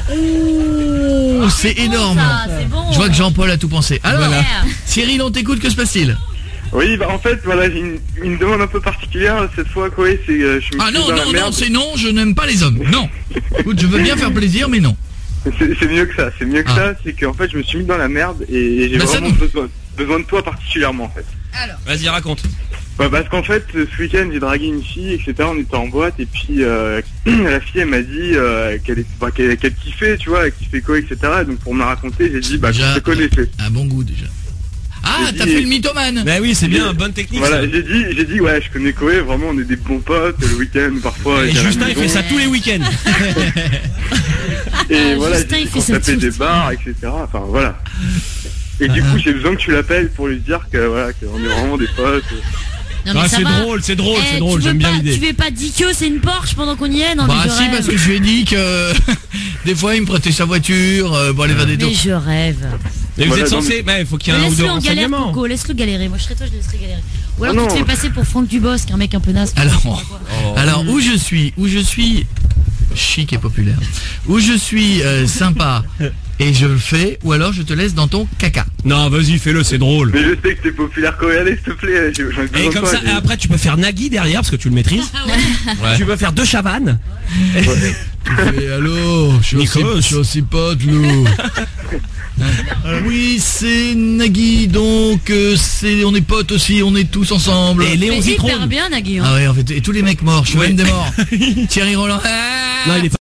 Oh, c'est énorme. ça, c'est bon. Je vois que Jean-Paul a tout pensé. Alors, Voilà. Cyril, on t'écoute, que se passe-t-il? Oui, bah en fait, voilà, j'ai une, une demande un peu particulière cette fois, Koé, c'est euh, je me Ah suis non, dans la non, merde. non, c'est non, je n'aime pas les hommes. Non. Écoute, je veux bien faire plaisir, mais non. C'est c'est mieux que ça, c'est mieux que Ah. ça, c'est qu'en fait, je me suis mis dans la merde et j'ai Bah, ça vraiment nous- besoin, besoin de toi particulièrement, en fait. Vas-y, raconte. Bah, parce qu'en fait, ce week-end, j'ai dragué une fille, et cetera. On était en boîte, et puis euh, la fille, elle m'a dit euh, qu'elle est- bah, qu'elle qu'elle kiffait, tu vois, elle kiffait quoi, et cetera. Donc pour me la raconter, j'ai dit, bah, que je te connaissais. Un bon goût déjà. Ah, J'ai t'as dit- fait le mythomane. Bah oui, c'est bien, bonne technique. Voilà, ça. j'ai dit, j'ai dit, ouais, je connais Koé, vraiment, on est des bons potes, le week-end, parfois. Et à la Justin, il maison. fait ça tous les week-ends. Et voilà, Justin, j'ai il dit fait qu'on ça tapait tout des le temps. bars, et cetera. Enfin, voilà. Et du coup, j'ai besoin que tu l'appelles pour lui dire que, voilà, qu'on est vraiment des potes. Non, mais Ah, ça c'est va. drôle, c'est drôle, Eh, c'est drôle, tu veux j'aime bien pas- l'idée. Tu veux pas dire que c'est une Porsche pendant qu'on y est? Non, Bah mais je si, rêve. parce que je lui ai dit que des fois il me prêtait sa voiture euh, pour aller faire des Mais tours. je rêve. Mais vous Voilà, êtes non, censé, bah, il faut qu'il y ait un ou deux Laisse-le en galère, renseignements. Coco, laisse-le galérer. Moi, je serais toi, je le laisserais galérer. Ou alors Ah tu te non. fais passer pour Franck Dubosc, un mec un peu naze. Alors, alors où je suis, où je suis chic et populaire, où je suis euh, sympa et je le fais, ou alors je te laisse dans ton caca. Non, vas-y, fais-le, c'est drôle. Mais je sais que t'es populaire, Koé, allez, s'il te plaît, j'ai j'ai Et besoin de comme toi, ça, j'ai- et après tu peux faire Nagui derrière parce que tu le maîtrises. Ouais. Tu peux faire deux chavannes. Et allô, je suis aussi, Nikos. je suis aussi pote, Lou. Oui, c'est Nagui, donc euh, c'est, on est potes aussi, on est tous ensemble. Et Léon Mais Zitron. hyper bien, Nagui. hein. Ah ouais, en fait, et tous les mecs morts, je suis Ouais. même des morts. Thierry Roland. Ah Non, il est